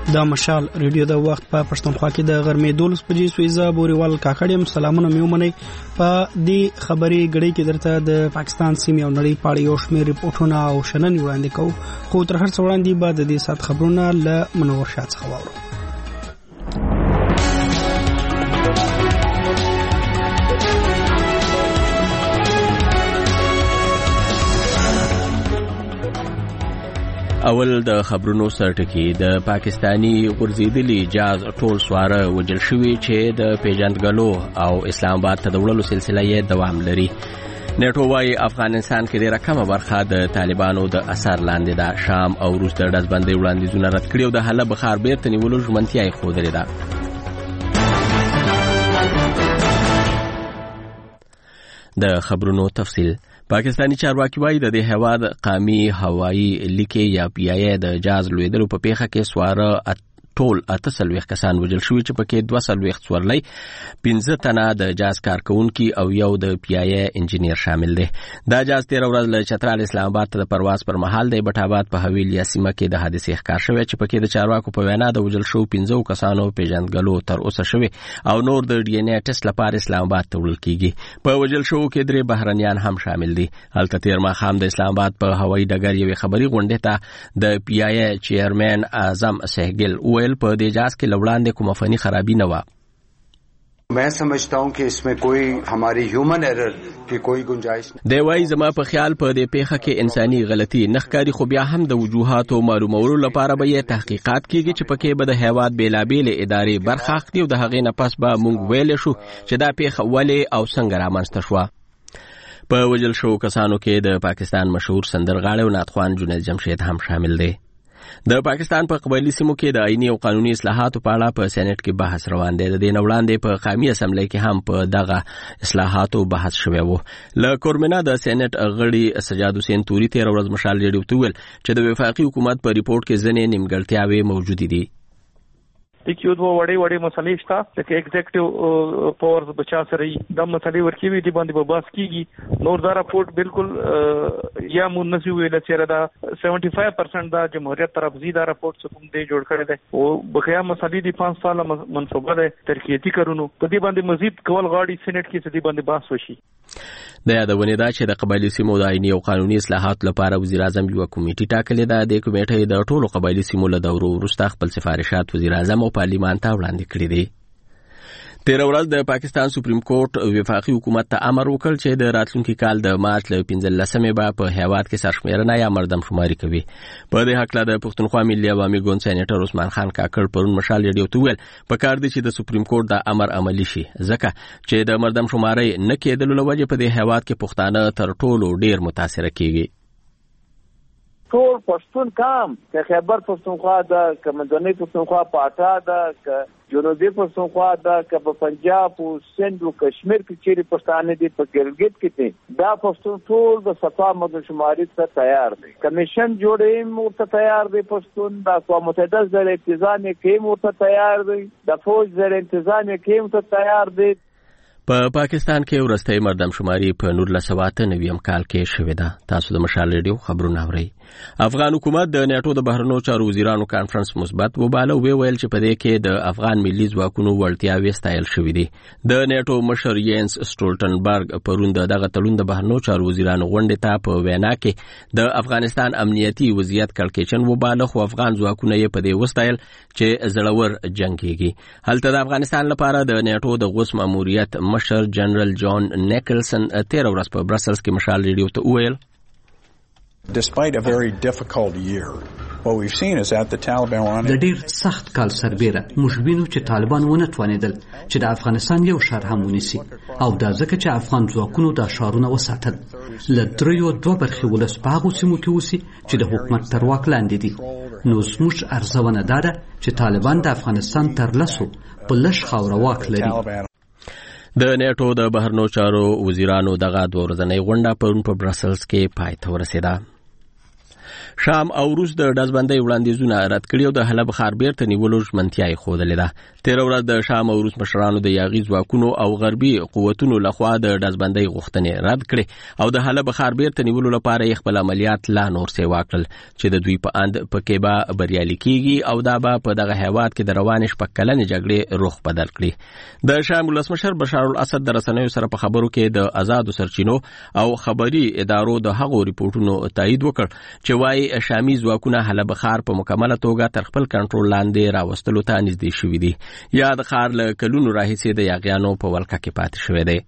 د مشال ریډیو د وخت په پښتونخوا کې د غرمې 12 بجې سویزه بوريوال کاکړم سلامونه میومنې په دې خبري غړي کې درته د پاکستان سیمې او نړۍ پاړې او شمیر ریپورتونه او شنن وړاندې کوو خو تر هر څه وړاندې بعد د دې سات خبرونه له منور شاه څخه واورو. اول د خبرونو سرټکی د پاکستانی غورځیدلی جاز ټول سواره وجل شوی چې د پیژندګلو او اسلام آباد ته د وړلو سلسله یې دوام لري. نیټو وايي افغانستان کې ډېره کمه برخه د طالبانو د اثر لاندې ده. شام او روس د ډزبندۍ وړاندیزونه رد کړي او د حلب ښار بیرته نیولو ژمنتیا یې ښودلې ده. د خبرونو تفصیل. پاکستانی چارواکي وايي د دې هیواد قومي هوایي لیکې یا پی آی ای د جاز لویدلو په پیښه کې سواره ټول 38 کسان وژل شوي چې پکې 240 سورلۍ 15 تنه د جاز کارکونکي او یو د پی آی ای انجینیر شامل دي. دا جاز 13 ورځ له چترال اسلام آباد ته د پرواز پر مهال د بټ آباد په حویلیا سیمه کې د حادثې ښکار شوی چې پکې د چارواکو په وینا د وژل شو 15 کسانو پیژندګلو تر اوسه شوی او نور د ډي ان اے ټیسټ لپاره اسلام آباد ته وړل کیږي. په وژل شو کې 3 بهرنیان هم شامل دي. هلته تیر ماښام د اسلام آباد په هوایي ډګر یوې خبري غونډې ته د پی آی ای چیرمن اعظم سهگل په دې جاز کې لوړاندې کومه فني خرابي نه و. मैं समझता हूं कि इसमें कोई हमारी ह्यूमन एरर की कोई गुंजाइश नहीं. دی وايي زما په خیال په دې پیښه کې انساني غلطي نخکاری خو بیا هم د وجوهاتو معلومولو لپاره به تحقیقات کیږي چې پکې به د هیواد بیلابېل ادارې برخه اخلي او د هغې نه پس به موږ ویل شو چې دا پیښه ولې او څنګه رامنځته شوه. په وژل شو کسانو کې د پاکستان مشهور سندرغاړی او نعتخوان جنید جمشید هم شامل دی. د پاکستان په قبایلی سیمو کې د آئینی او قانوني اصلاحاتو په اړه په سېنات کې بحث روان دی. د دې نه وړاندې په قومي اسمبلی کې هم په دغه اصلاحاتو بحث شوی و. له کورمنا د سېنات غړي سجاد حسین توري 13 ورځ مشال ریډیو ته ویل چې د وفاقي حکومت په ریپورت کې ځینې نیمګړتیاوې موجود دي. یو دوه وړې مسلې شته چې ایگزیکټیو پاورز بچا سره د مسلې ورکیوي دي باندې به بحث کیږي. نور دا راپورټ بالکل یا منځي ویل چې دا 75% دا جمهوریت طرف زیاده راپورټ څخه دې جوړ کړی دی او بقیا مسلې دي 5 سال منصوبه ده ترقیاتی کارونو په دې باندې مزید کول غاړي سېنات کې دې باندې بحث وشي. د یادونه ده چې د قبایلی سیمو د آئینی او قانوني اصلاحات لپاره وزیر اعظم یو کمیټه ټاکلې ده. د کمیټې د ټولو قبایلی سیمو له دورو وروسته خپل سفارشات وزیر اعظم او پارلیمان ته وړاندې کړي دي. 13 ورځ د پاکستان سپریم کورټ وفاقي حکومت ته امر وکړ چې د راتلونکي کال د مارچ له 15مې به په هیواد کې سرشمیرنه یا مردم شماري کوي. په دې حق له د پښتونخوا ملي عوامي ګوند سېنیټر عثمان خان کاکړ پرون مشال ریډیو ته ویل پکار دي چې د سپریم کورټ د امر عملی شي ځکه چې د مردم شماري نه کېدلو له وجې په دې هیواد کې پښتانه تر ټولو ډیر متاثر کیږي. ټول پښتون کام که خیبر پښتونخوا ده که منځنۍ پښتونخوا پاټا ده که جنوبي پښتونخوا ده که په پنجاب او سند او کشمیر کې چیرې پښتانه دي په ګلګت کې دي دا پښتون ټول د صفا مردم شماري ته تیار دي. کمیشن جوړې مرته تیار دي. پښتون د اقوام متحده سره اتحاد کې مرته تیار دي. د فوج سره اتحاد کې مرته تیار دي. په پاکستان کې ورستۍ مردم شماري په 1999 کال کې شوې ده. تاسو د مشال ریډیو خبرونه اورئ. افغان حکومت د نیټو د بهرنیو چارو وزیرانو کانفرنس مثبت وباله او ویل چې په دې کې د افغان ملي ځواکونو وړتیاوې ستایل شوې دي. د نیټو مشر یینس سټولټنبرګ پرون دغه تړون د بهرنیو چارو وزیرانو غونډې ته په وینا کې د افغانستان امنیتي وضعیت کړکېچن وباله خو افغان ځواکونه یې په دې وستایل چې زړور جنگيږي. هلته د افغانستان لپاره د نیټو د غوث ماموریت مشر جنرال جان نیکلسن 13 ورځ په برسلز کې مشال ریډیو ته ویل Despite a very difficult year, what we've seen is that the Taliban were د ډیر سخت کال سربېره موږ وینو چې طالبان ونه توانېدل چې د افغانستان یو ښار هم ونیسي او دا ځکه چې افغان ځواکونو دا ښارونه وساتل. له دریو دوه برخې ولس په هغو سیمو کې اوسي چې د حکومت تر واک لاندې دي. نو زموږ ارزونه دا ده چې طالبان د افغانستان تر لسو په لږ خاوره واک لري. د نیټو د بهرنیو چارو وزیرانو دغه 2 ورځنۍ غونډه پرون په برسلز کې پای ته ورسېده. شام او روس د دزبندۍ وړاندیزونه رد کړي او د حلب ښار بیرته نیولو ژمنتیا یې ښودلې ده. تېره ورځ د شام او روس مشرانو د یاغي ځواکونو او غربي قوتونو لخوا د دزبندۍ غوښتنې رد کړي او د حلب ښار بیرته نیولو لپاره یې خپل عملیات لا نور سیوا کړل چې د دوی په اند پکې به بریالي کیږي او دا به په دغه هیواد کې د روانې شپږ کلنې جګړې رخ بدل کړي. د شام ولسمشر بشار الاسد د رسنیو سره په خبرو کې د آزادو سرچینو او خبري ادارو د هغو ریپورتونو تایید وکړ چې وايي شامي ځواکونه حلب ښار په مکمله توګه تر خپل کنټرول لاندې راوستلو ته نږدې شوي دي. یا د ښار له کلونو راهیسې د یاغیانو په ولکه کې پاتې شوی دی.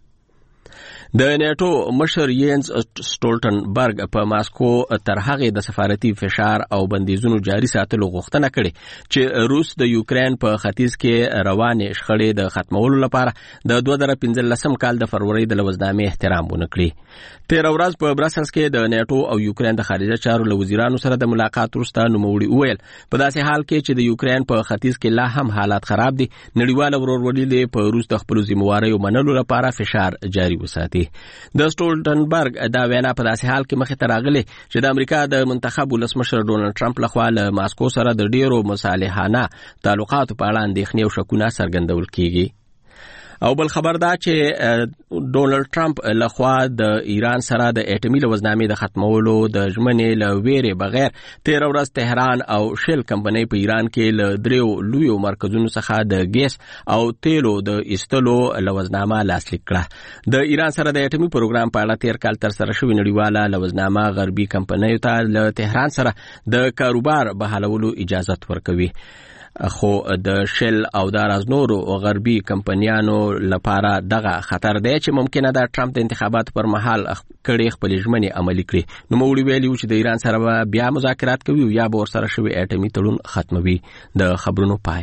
د نیټو مشر یینز سټولټنبرګ په ماسکو تر هغې د سفارتي فشار او بندیزونو جاري ساتلو غوښتنه کړې چې روس د یوکرين په ختیځ کې روانې شخړې د ختمولو لپاره د 2015 کال د فروری د لوزنامې احترام ونه کړي. 13 ورځ په برسلز کې د نیټو او یوکرين د خارجه چارو له وزیرانو سره د ملاقات وروسته نوموړي وویل په داسې حال کې چې د یوکرين په ختیځ کې لا هم حالات خراب دي، نړیواله ورورولي په روس د خپل ذمہواریو منلو لپاره فشار جاري وساتي. د سټولټنبرګ دا وینا په داسې حال کې مخې ته راغلې چې د امریکا د منتخب ولسمشر ډونالد ټرمپ لخوا له ماسکو سره د ډیرو مصالحانه تعلقاتو په اړه اندېښنې او شکونه څرګندول کیږي. او بل خبر دا چې ډونالد ټرمپ لخوا د ایران سره د اټومي لوزنامې د ختمولو د ژمنې له ویرې بغیر 13 ورځ تهران او شل کمپنۍ په ایران کې له دریو لویو مرکزونو څخه د ګیس او تیلو د ایستلو لوزنامه لاسلیک کړه. د ایران سره د اټومي پروګرام په اړه 13 کال تر سره شوې نړیواله لوزنامه غربي کمپنیو ته له تهران سره د کاروبار بحالولو اجازه ورکوي، خو د شل او د نورو غربي کمپنیانو لپاره دغه خطر دی چې ممکنه ده ټرمپ د انتخاباتو پر مهال کړي خپل ژمنې عملي کړي. نو نوموړي ویلي چې د ایران سره بیا مذاکرات کوي او یا به ورسره شوی اټومي تړون ختموي. د خبرونو پای.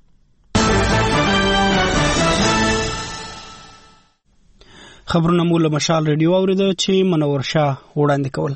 خبرونه مو له مشال ریډیو اوریدل چې منور شاه وړاندې کول.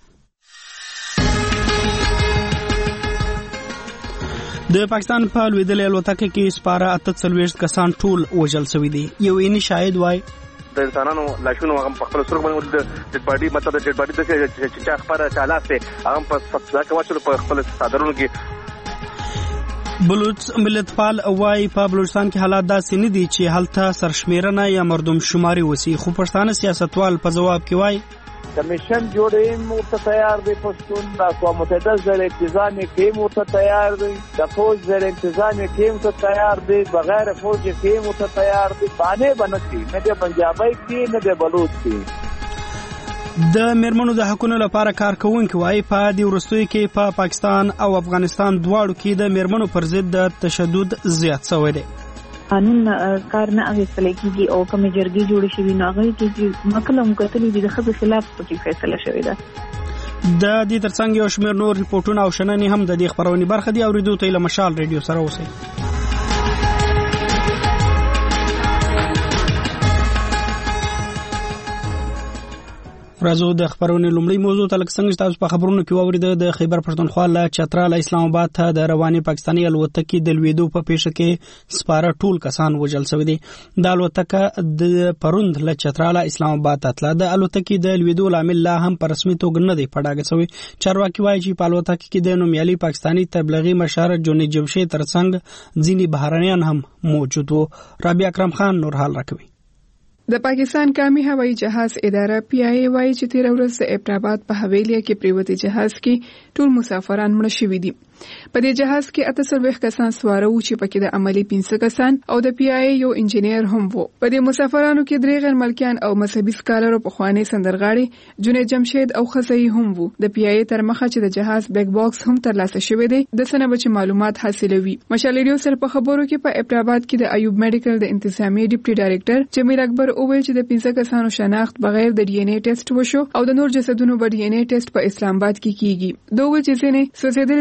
د پاکستان په لویدلې الوتکه کې سپاره 48 کسان ټول وژل شوي دي. یو عیني شاهد وای د انسانانو لاشونو هغه په خپل سرګ باندې د باډي مطلب د باډي د چې خبره چالات ته هغه په ځکه واچول په خپل صادرونو کې. بلوچ ملتپال وای په بلوچستان کې حالات داسې نه دي چې هلته سرشمیرنه یا مردم شماري وسی، خو پښتانه سیاستوال په جواب کې وای کمیشن جوړې مرته تیار دی، پښتون د اقوام متحده زر انتظام کې مرته تیار دی، د فوج زر انتظام کې مرته تیار دی، بغیر فوج کې مرته تیار دی. باندې بنسي نه د پنجابي کې نه د بلوچ کې. د میرمنو د حقوقو لپاره کارکونکو وايي په دې ورستوي کې په پاکستان او افغانستان دواړو کې د میرمنو پر ضد د تشدد زیات شوی دی. قانون کار نه اغیستل کېږي او کوم جرګې جوړې شوي نو هغه کې مکلم کتلې دي د خځو خلاف پکې فیصله شوې ده. د دې ترڅنګ یو شمېر نور ریپورتونه او شننې هم د دې خبرونې برخه دي. اوریدو ته له مشال ریډیو سره اوسئ. راځو د خبرونې لومړی موضوع ته لکه څنګه تاسو په خبرونو کې واوریده د خیبر پښتونخوا له چترال اسلام آباد ته د رواني پاکستاني الوتکې د لویدو په پیښه کې سپاره ټول کسان وژل شوي دي. د الوتکه د پروند له چترال اسلام آباد ته تله. د الوتکې د لویدو لامل لا هم په رسمي توګه نه دی پډاګه شوی. چارواکي وایي چې په الوتکه کې د نومیالي پاکستاني تبلیغي مشر جونی جمشید ترڅنګ ځینی بهرانيان هم موجود وو. رابعه اکرم خان نور حال راکوي. د پاکستان قومي هوایي جهاز اداره پی آی وایي چې 13 ورځ د ابراباد په حویلیا کې پریوتی جهاز کې ټول مسافران مړه شوي دي. په دې جهاز کې 48 کسان سواره وو چې پکې د عملی 15 کسان او د پی آی یو انجینیر هم وو. په دې مسافرانو کې درې غیر ملکیان او مذهبي سکالر په خواني سندرغاړي جونې جمشید او خزئی هم وو. د پی آی تر مخه چې د جهاز بیک باکس هم ترلاسه شوی دی د سنه بچ معلومات حاصلوي. مشال ریډیو سره په خبرو کې په ابراباد کې د ایوب میډیکل د انتظامی ډیپټي ډایریکټر جمیل اکبر وویل چې د 15 کسانو شناخت بغیر د ډي ان اے ټیسټ وشو او د نور جسدونو په ډي ان اے ټیسټ په اسلام آباد کې کیږي. دوه چې ځینې سوزیدل جسدونه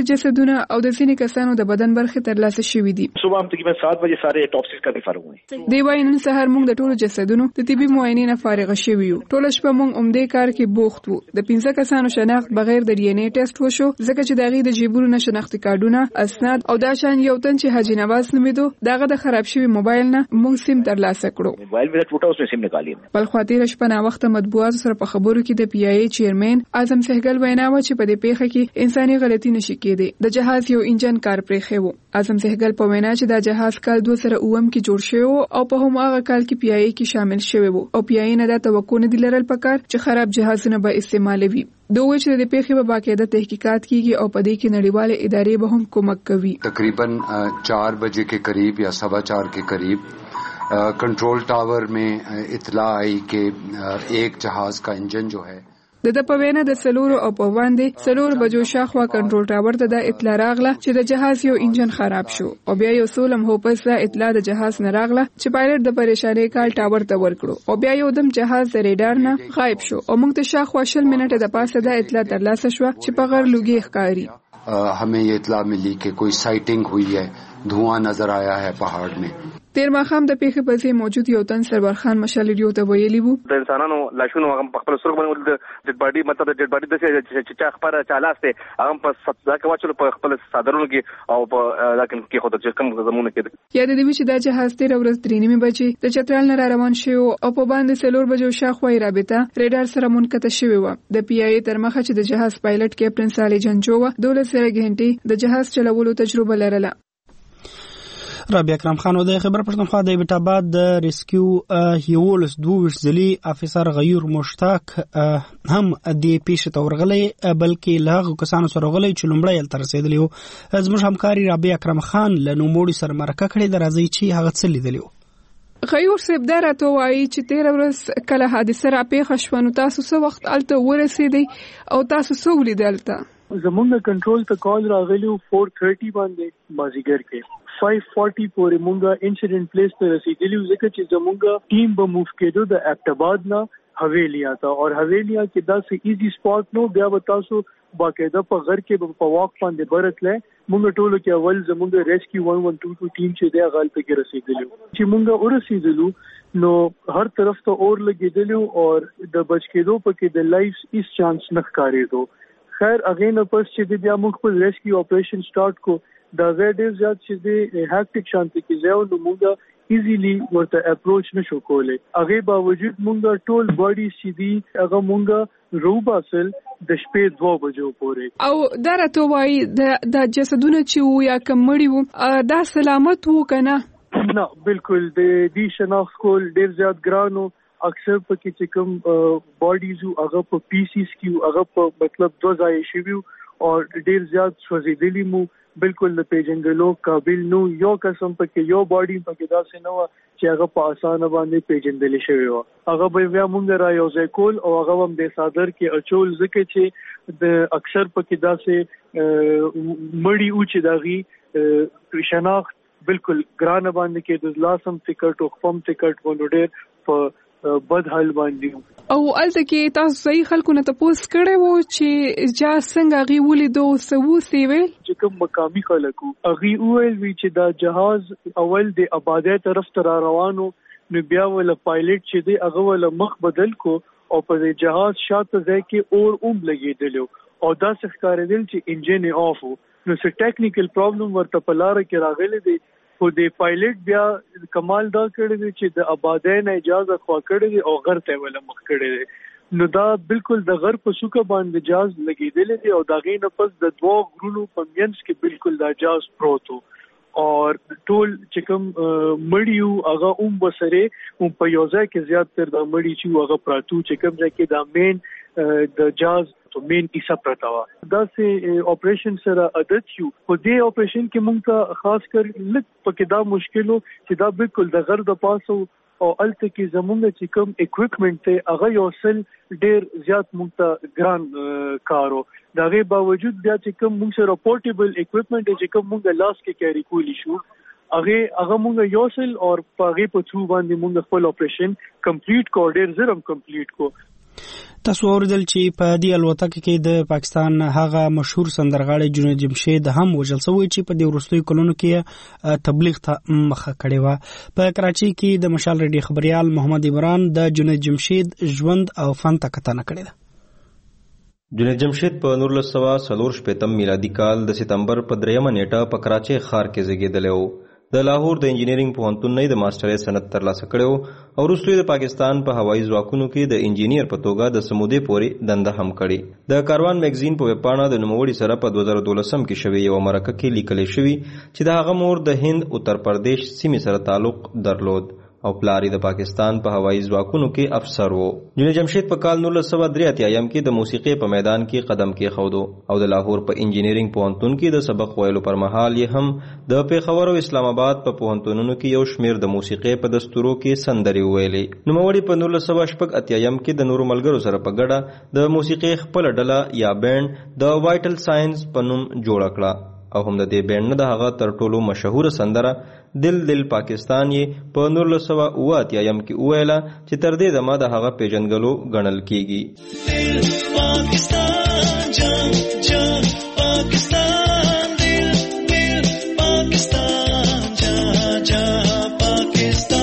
تیغونه او د ځینې کسانو د بدن برخې ترلاسه شوې دي. صبح هم تقریبا 7 بجې سارے ټاپسیس کا فارغ وي. دی وايي نن سهار موږ د ټولو جسدونو د طبي معاینې نه فارغ شوي یو. ټول شپه موږ عمده کار کې بوخت وو. د 15 کسانو شناخت بغیر د ډي ان اي ټیسټ وشو ځکه چې دغه د جیبونو نه شناختی کارتونه، اسناد او دا شان یو تن چې حاجی نواز نومیدو دغه د خراب شوی موبایل نه موږ سیم ترلاسه کړو. موبایل مې ټوټه اوس سیم نکالي. بل خاطر شپه نا وخت مطبوعات سره په خبرو کې د پی آی ای چیرمن اعظم سهګل وینا و چې په دې پیښه کې انساني غلطي نشي کېدی. د جهاز یو انجن کار پرې خو اعظم سهګل په وینا چې دا جهاز کال 2009 کې جوړ شوی او په هماغه کال کې پی آی ای کې شامل شوی وو او پی آی ای نه دا توقع نه دی لرل پکار چې خراب جهازونه به استعمالوي. دوی چې د پیښې په باقاعده تحقیقات کیږي او په دې کې نړیواله ادارې به هم کومک کوي. تقریباً 4 بجے کے قریب یا 4:15 کے قریب کنٹرول ٹاور میں اطلاع آئی کہ ایک جہاز کا انجن جو ہے د په وینا د سلور او په باندې سلور بجو شاخوا کنټرول ټاور ته د اطلاع راغله چې د جهاز یو انجن خراب شو او بیا یو سولم هو پس د اطلاع د جهاز نه راغله چې پایلټ د پریشانی کال ټاور ته ورکړو او بیا یو دم جهاز د ریډار نه غایب شو او موږ ته شاخوا 20 منټه د پاسه د اطلاع ترلاسه شو چې په غیر لوګي ښکاری. हमें ये इत्तला मिली कि कोई साइटिंग हुई है, धुआं नजर आया है पहाड़ में. تیر ماښام د پیښې په ځای موجود یو تن سرور خان مشال ریډیو ته ویلي وو د انسانانو لاشونو هغه په خپل سرګ باندې د ډډ باډي مطلب د ډډ باډي د چې چا خبره چالاسته هغه په صدا کې واچل په خپل صادرونو کې او په لکه کې خود چې کوم زمونه کې یا د دې چې دا جهاز تیر ورځ 3 بجې د چترال نه روان شو او په باندې سلور بجو شاخوي رابطه ریډار سره منقطع شوی و. د پی آی ای تر مخه چې د جهاز پایلټ کیپټن صالح جنجو 12 غنټې د جهاز چلولو تجربه لرله. رابعه اکرم خان د خبر پښتونخوا د ایبټ آباد د ریسکیو هیولس 22 ځلي افسر غیور مشتاق هم د پیښې تورغلي بلکې لاغ کسانو سره غلي چې لومړی تل رسیدلی وو. زموږ همکاري رابعه اکرم خان له نوموړي سره مرکه کړې د راځي چې هغه څه لیدلی وو. غیور صاحب دا راته وایي چې 13 ورځ کله حادثه را پیښه شوه نو تاسو څه وخت الته ورسېدی او تاسو څه ولیدل؟ زمونږ کنټرول ته کال راغلی 4:30 باندې مازیګر کې 5:40 پورې مونږه انسیډنٹ پلیس ته رسیدلی ځکه چې زمونږ ټیم به موو کېدو د اپټاباد نه حویلیا ته او حویلیا کې دا سه ایزی سپاٹ نو بیا به تاسو باقاعده په غر کې په واک باندې برتله مونږ ټولو کې اول زمونږ ریسکیو 112 ټیم چې دی غال ته کې رسیدلی چې مونږ ورسېدلو نو هر طرف ته اور لګیدلو او د بچ کېدو پکې د لایف اس چانس نه ښکارېدو. خیر اگین پس چې بیا موږ خپل ریسکیو اپریشن سٹارټ کو دا زیډ زیات چې د هیکټیک شانتي کې ځاو نو موږ ایزیلی ورته اپروچ نشو کولای. هغه باوجود موږ ټول باډي سیدي هغه موږ روباسل د شپې 2 بجو پورې او دا راته وایي د جسدونه چې یا کمړی وو دا سلامت وو کنه؟ نه بالکل د دې شناخت کول ډیر زیات ګرانو. اکثر پکې چې کوم باډیز هغه په پیسیز کې هغه په مطلب 2 ځای شوی او ډیر زیات سوځېدلی مو بالکل د پیژنګلو قابل نو یو قسم پکې یو باډي پکې داسې نه و چې هغه په اسانه باندې پیژندل شوی و. هغه به بیا موږ را یو ځای کول او هغه هم د صادر کې اچول ځکه چې د اکثر پکې داسې مړی او چې داغي شناخت بالکل ګران باندې کې د لاسم ټیکټ او خپم ټیکټ ونو ډیر په بد حال باندې او الته کې تاسو صحیح خلکو نه تاسو کړه وو چې جا څنګه غي ولیدو سوو سیویل چې کوم مقامی خلکو اغي اول وی چې دا جهاز اول د آباده طرف ته روانو نو بیا ول پایلټ چې دی هغه ول مخ بدل کو او په جهاز شاته ځای کې اور لګیدلو او دا ښکارېدل چې انجن آف وو نو څه ټیکنیکل پرابلم ورته په لار کې راغلی دی خو د پایلټ بیا کمال دا کړی دی چې د آبادۍ نه اجازه خوا کړی دی او غر ته ولا مخ کړی دی نو دا بالکل د غر په سوکه باندې جاز لګیدل دی او دا غي نه پس د 2 غرونو په منځ کې بالکل دا جاز پروت وو او ټول چې کوم مړیو هغه بسره په یوځای کې زیات تر د مړی چې هغه پراتو چې کوم ځای کې دا مین د جاز تو مین ایسا پرتا وا دا سه اپریشن سره عادت یو په دې اپریشن کې مونږ ته خاص کر لږ پکې دا مشکلو چې دا بالکل د غر د پاسو او الته کې زمونږ چې کوم اکوپمنٹ ته هغه یو سل ډیر زیات مونږ ته ګران کارو دا غي باوجود بیا چې کوم مونږ سره پورټیبل اکوپمنٹ چې کوم مونږ لاس کې کیری کولی شو هغه مونږ یو سل او په هغه په څو باندې مونږ خپل اپریشن کمپلیټ کو ډیر زرم کمپلیټ کو. تاسو اوریدل چې په دې الوتکه کې د پاکستان هغه مشهور سندرغاړی جنید جمشید هم وژل شوی چې په دې وروستیو کلونو کې تبلیغ ته مخه کړې و. په کراچي کې د مشال ریډیو خبريال محمد عمران د جنید جمشید ژوند او فن ته کتنه کړې ده. جنید جمشید په 1940 میلادي کال د سپتمبر په 3 نیټه په کراچي ښار کې زیږیدلی و. د لاهور د انجینرینګ پوهنتون نه د ماسترۍ سند ترلاسه کړی او وروسته د پاکستان په هوایي ځواکونو کې د انجینیر په توګه د سمودې پورې دنده هم کړې. د کاروان میګزین په ویبپاڼه د نوموړي سره په 2012 کې شوې یو مرکه کې لیکل شوی چې د هغه مور د هند اتر پردیش سیمې سره تعلق درلود او پلاری د پاکستان په هوایي ځواکونو کې افسر وو. جنید جمشید په کال 1983 کې د موسیقي په میدان کې قدم کېښود او د لاهور په انجینرینګ پوهنتون کې د سبق ویلو پر مهال یې هم د پیښور او اسلام آباد په پوهنتونونو کې یو شمیر د موسیقي په دستورو کې سندرې ویلې. نوموړي په 1988 کې د نورو ملګرو سره په ګډه د موسیقي خپل ډله یا بینډ د وایټل ساينس په نوم جوړ کړه او هم د دې بینډ نه د هغه تر ټولو مشهور سندره دل دل پاکستان یې په 1988 کې وویله چې تر دې دمه د هغه پیژنګلو ګڼل کیږي. دل پاکستان جان جان پاکستان دل دل پاکستان جان جان پاکستان.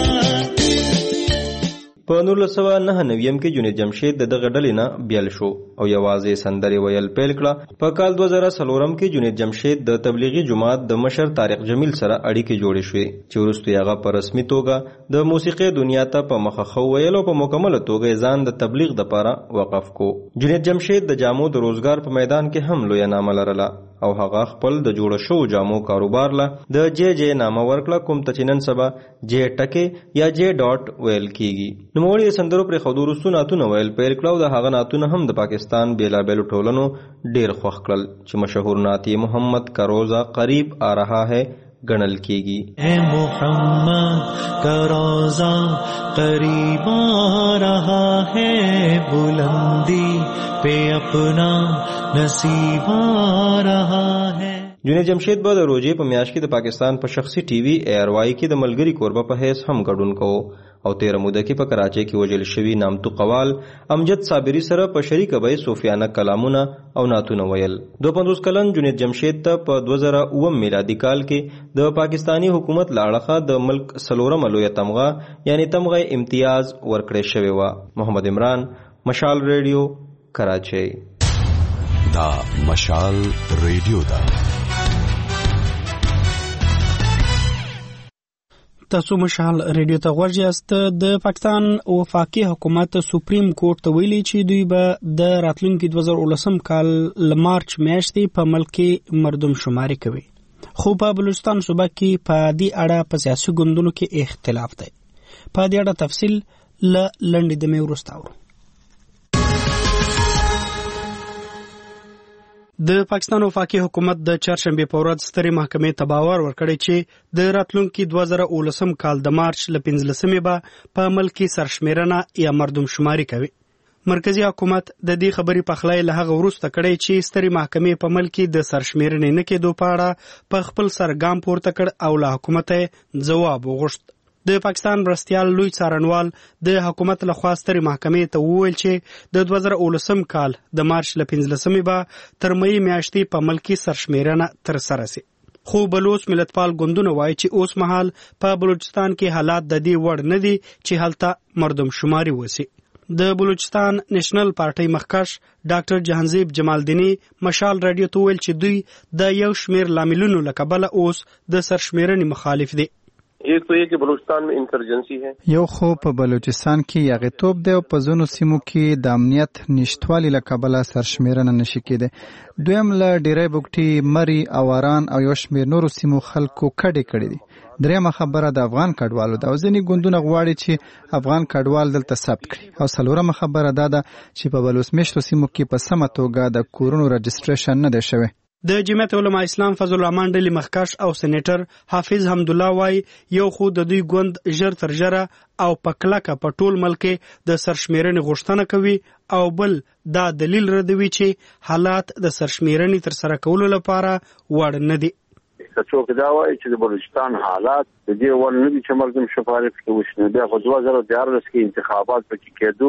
په 1999 کې جنید جمشید دغه ډلې نه بیل شو او یوازې سندرې ویل پیل کړه. په کال 2004 کې جنید جمشید د تبلیغي جماعت د مشر طارق جمیل سره اړیکې جوړې شوې چې وروسته هغه په رسمي توګه د موسیقي دنیا ته په مخه خو ویل او په مکمل توګه ځان د تبلیغ لپاره وقف کو. جنید جمشید د جامو د روزګار په میدان کې هم لوی نامه لرله او هغه خپل د جوړ شو جامو کاروبار له د جے جے نامه ورکړه کوم ته چې نن سبا جے ټکه یا جے ډاټ ویل کیږي. نوموړي سندرو پر خودو رسو ناتونه ویل پیل کړه او د هغه ناتونه هم د پاکستان بیلابیلو ټولنو ډیر خوښ کړل چې مشهور ناتی محمد کا روزہ قریب آ رہا ہے گنل کیږي. اے محمد کا روزہ قریب آ رہا ہے بلندی پہ اپنا نصیب آ رہا ہے. جنید جمشید به د روزې په میاشت کې د پاکستان په شخصي ټي وي ایر واي کې د ملګری کوربه په حیث هم ګډون کوو او 13 موده کې په کراچۍ کې وژل شوي نامتو قوال امجد صابری سره په شریکه به صوفیانه کلامونه او نعتونه ویل. 52 کلن جنید جمشید ته په 2009 میلادي کال کې د پاکستانی حکومت لاړخه د ملک سلورم لویه تمغه یعنی تمغه امتیاز ورکړی شوی و. محمد عمران، مشال ریډیو، کراچۍ. دا مشال ریډیو دا. تاسو مشال ریډیو ته غوږ یاست. د پاکستان وفاقي حکومت سپریم کورټ ته ویلي چې دوی به د راتلونکي 2019 کال ل مارچ میاشتې په ملک کې مردم شماري کوي، خو په بلوچستان صوبه کې په دې اړه په سیاسي ګوندونو کې اختلاف دی. په دې اړه تفصیل ل لنډې دمې وروسته اورو. د پاکستان وفاقي حکومت د چهارشنبه په ورځ سترې محکمې ته باور ورکړی چې د راتلونکي 2019 کال د مارچ ل 15 به په ملکی سرشمیرنه یا مردم شماري کوي. مرکزی حکومت د دې خبرې په خلای له هغه وروسته کړی چې سترې محکمې په ملکی د سرشمیرنې نه کېدو په اړه په خپل سر ګام پورته کړ او له حکومت ځواب وغوښت. د پاکستان مرستیال لوی څارنوال د حکومت له خوا سترې محکمې ته وویل چې د 2019 کال د مارچ ل 15 به تر مې میاشتې په ملکی سرشمیرنه تر سره شي. خو بلوچ ملتپال ګوندونه وایي چې اوس مهال په بلوچستان کې حالات د دې وړ نه دي چې هلته مردم شماري وسی. د بلوچستان نېشنل پارټي مخکښ ډاکټر جهانزیب جمالدینی مشال رادیو ته ویل چې دوی د یو شمیر لاملونو لکبل اوس د سرشمیرنې مخالف دي. ایک تو یہ کہ بلوچستان میں انسرجنسی ہے. یو خو په بلوچستان کې یغتوب دی او په ځینو سیمو کې د امنیت نشټوالي لکبل سرشمیرنه نشي کېده. دویم له ډیری بوکټي مری اواران او یو شمیر نورو سیمو خلکو کړي دي. درېمه خبره د افغان کډوالو د ځینې ګوندونه غواړي چې افغان کډوال دلته ثبت کړي او څلورمه خبره دا ده چې په بلوچ میشتو سیمو کې په سمه توګه د کورونو رجسټریشن نه دی شوی. د جمعیت علماء اسلام فضل الرحمن ډلې مخکښ او سېنیټر حافظ حمدالله وای یو خو د دوی ګوند ژر تر ژره او په کلکه په ټول ملک د سرشمیرنې غوښتنه کوي او بل دا دلیل ردوي چې حالات د سرشمیرنې تر سره کولو لپاره وړ نه دي. څوک دا وایي چې د بلوچستان حالات د دې ور نه دي چې مردم شفارف کې وشنه. بیا په 2014 کې انتخابات پکې کېدو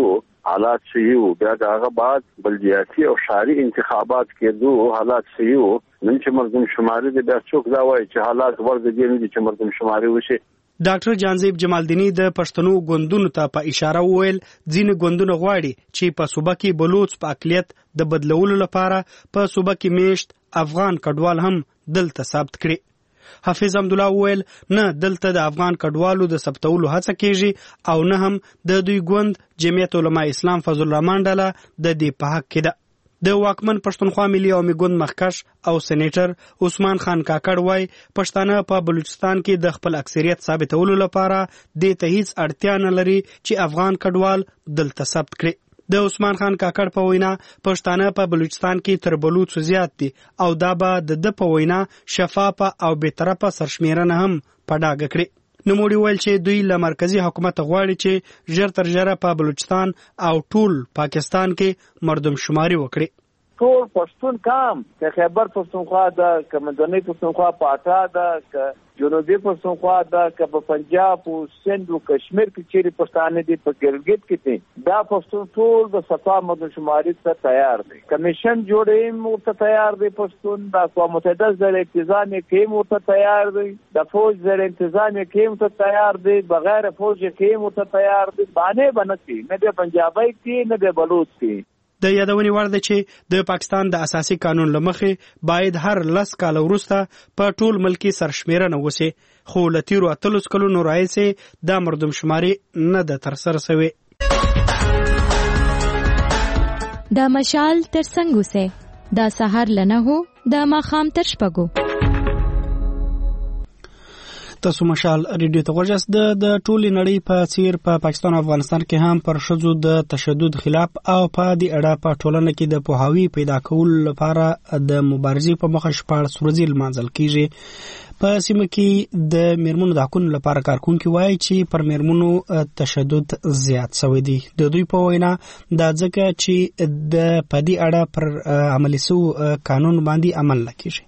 حالات صحیح وو بیا دغه بعد بلدیاتي او شهري انتخابات کېدو حالات صحیح وو نن چې مردم شماري د بیا څوک دا وایي چې حالات ورته دي نه چې مردم شماري وشي. ډاکټر جانزیب جمالدینی د پښتنو ګوندونو ته په اشاره وویل ځینې ګوندونه غواړي چې په صوبه کې بلوچ په اقلیت د بدلولو لپاره په صوبه کې میشت افغان کډوال هم دلته ثبت کړي. حافظ حمدالله وویل نه دلته د افغان کډوالو د ثبتولو هڅه کیږي او نه هم د دوی ګوند جمعیت علماء اسلام فضل الرحمن ډله د دې په حق کې ده. د واکمن پښتونخوا ملي عوامي ګوند مخکش او سېنیټر عثمان خان کاکړ وای پښتانه په بلوچستان کې د خپل اکثریت ثابتولو لپاره د ته هیڅ اړتیا نه لري چې افغان کډوال دلته ثبت کړي. د عثمان خان کاکړ په وینا پښتانه په بلوچستان کې تر بلوچ زیات دي او دا به د په وینا شفافه او بی‌طرفه سرشمیرنه هم په ډاګه کړي. نوموړي ویل چې دوی له مرکزی حکومت غواړي چې ژر تر ژره په بلوچستان او ټول پاکستان کې مردم شماري وکړي. ټول پښتون کام که خیبر پښتونخوا ده که منځنۍ پښتونخوا پاټا ده که جنوبي پښتونخوا ده که په پنجاب او سند او کشمیر کې چیرې پښتانه دي په ګلګت کې دي دا پښتون ټول د صفا مردم شماري ته تیار دي. کمیشن جوړې مرته تیار دي پښتون د اقوام متحده زر انتظام کې مرته تیار دي د فوج زر انتظام کې مرته تیار دي بغیر فوج کې مرته تیار دي باندې بنتي نه د پنجابي کې نه د بلوچ کې. د یادونې وړ ده چې د پاکستان د اساسي قانون له مخې باید هر 10 کال وروسته په ټول ملکی سرشمیرنه وشي خو له تیرو 30 کلونو راهیسې د مردم شماري نه ده ترسره شوې. د مشال تر څنګ اوسه د سحر لنه هو د ماخام تر شپږو. تاسو مشال ریډیو ته غوښتل د ټولې نړۍ په څیر په پاکستان او افغانستان کې هم پر ښځو د تشدد خلاف او په دې اړه په ټولنه کې د پوهاوی پیدا کولو لپاره د مبارزې په مخه شپږ ورځې لمانځل کیږي. په سیمه کې د میرمنو د حقوقو لپاره کارکونکي وایي چې پر میرمنو تشدد زیات شوی دی. د دوی په وینا دا ځکه چې د پدې اړه پر عملي سو قانون باندې عمل نکېږي.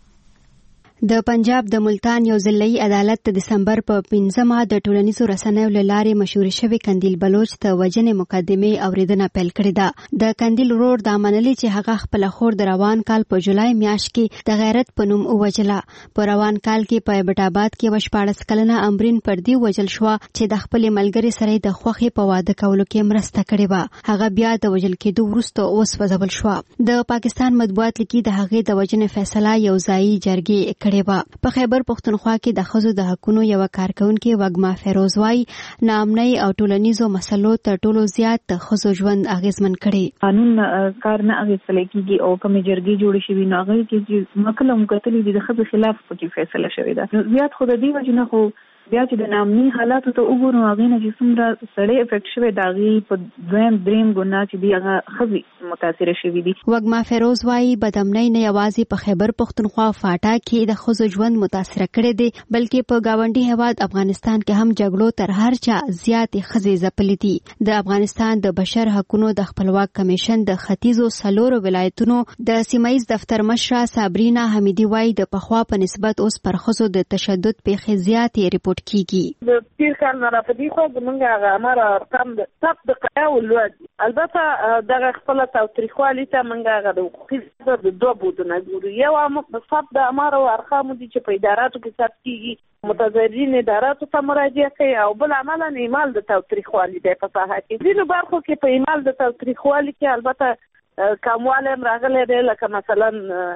د پنجاب د ملتان یو ځلې عدالت د دسمبر په 15مه د ټولنیزو رسنیو له لارې مشهور شوی قندیل بلوچ ته وجنې مقدمه اوریدنه پیل کړې ده. د قندیل ورور د منلي چې هغه خپل خور د روان کال په جولای میاشت کې د غیرت په نوم ووجله. په روان کال کې په ایبټ آباد کې 14 کلنه امرین پردي وجل شو چې د خپل ملګری سره د خوخي په واده کولو کې مرسته کړې و. هغه بیا د وجل کېدو وروسته وسوځول شو. د پاکستان مطبوعات لیکي د هغې د وجنې فیصله یو ځایي جرګې په خیبر پښتونخوا کې د ښځو د حقوقو یو کارکونکي وګما فیروز وايي نامنۍ او ټولنیزو مسلو تر ټولو زیات د ښځو ژوند اغیزمن کړي. قانون کار نه اغیزل کیږي او کوم جرګې جوړ شي نو هغه کې مکلم کتلې د ښځو خلاف پکې فیصله شوې ده. زیات خو د دې وجنه خو بیا چې د نامني حالاتو ته وګورو هغه نه چې څومره سړی افیکټ شوی داغي په دویم دریم ګناه چې دی هغه خزي متاثر شوی دي. وګما فیروز وايي بدامنۍ نه یوازې په خیبر پښتونخوا فاټا کې د خزو ژوند متاثر کړي دي بلکې په گاونډي هیواد افغانستان کې هم جګړو تر هر چا زیات خزي ځپلې دي. د افغانستان د بشر حقوقو د خپلواک کمیشن د ختیځو سلورو ولایتونو د سیمایي دفتر مشره صابرینا حمیدی وايي د پخوا په نسبت اوس پر خزو د تشدد پیښې زیاتې ریپورت کیږي. د تیر کال نه راپدې خو زمونږ هغه امر ارقام د ثبت د قیاو لوړ البته دغه خپل تاریخوالي ته مونږ هغه د حقوقي د دوه بودونه ګورو. یو ثبت د امر او ارقام دي چې په اداراتو کې ثبت کیږي متضررین اداراتو ته مراجعه کوي او بل عملاً ایمال د تاریخوالي د فصاحت کې ځینو برخو کې په ایمال د تاریخوالي کې البته کمواله راغلي دی لکه مثلا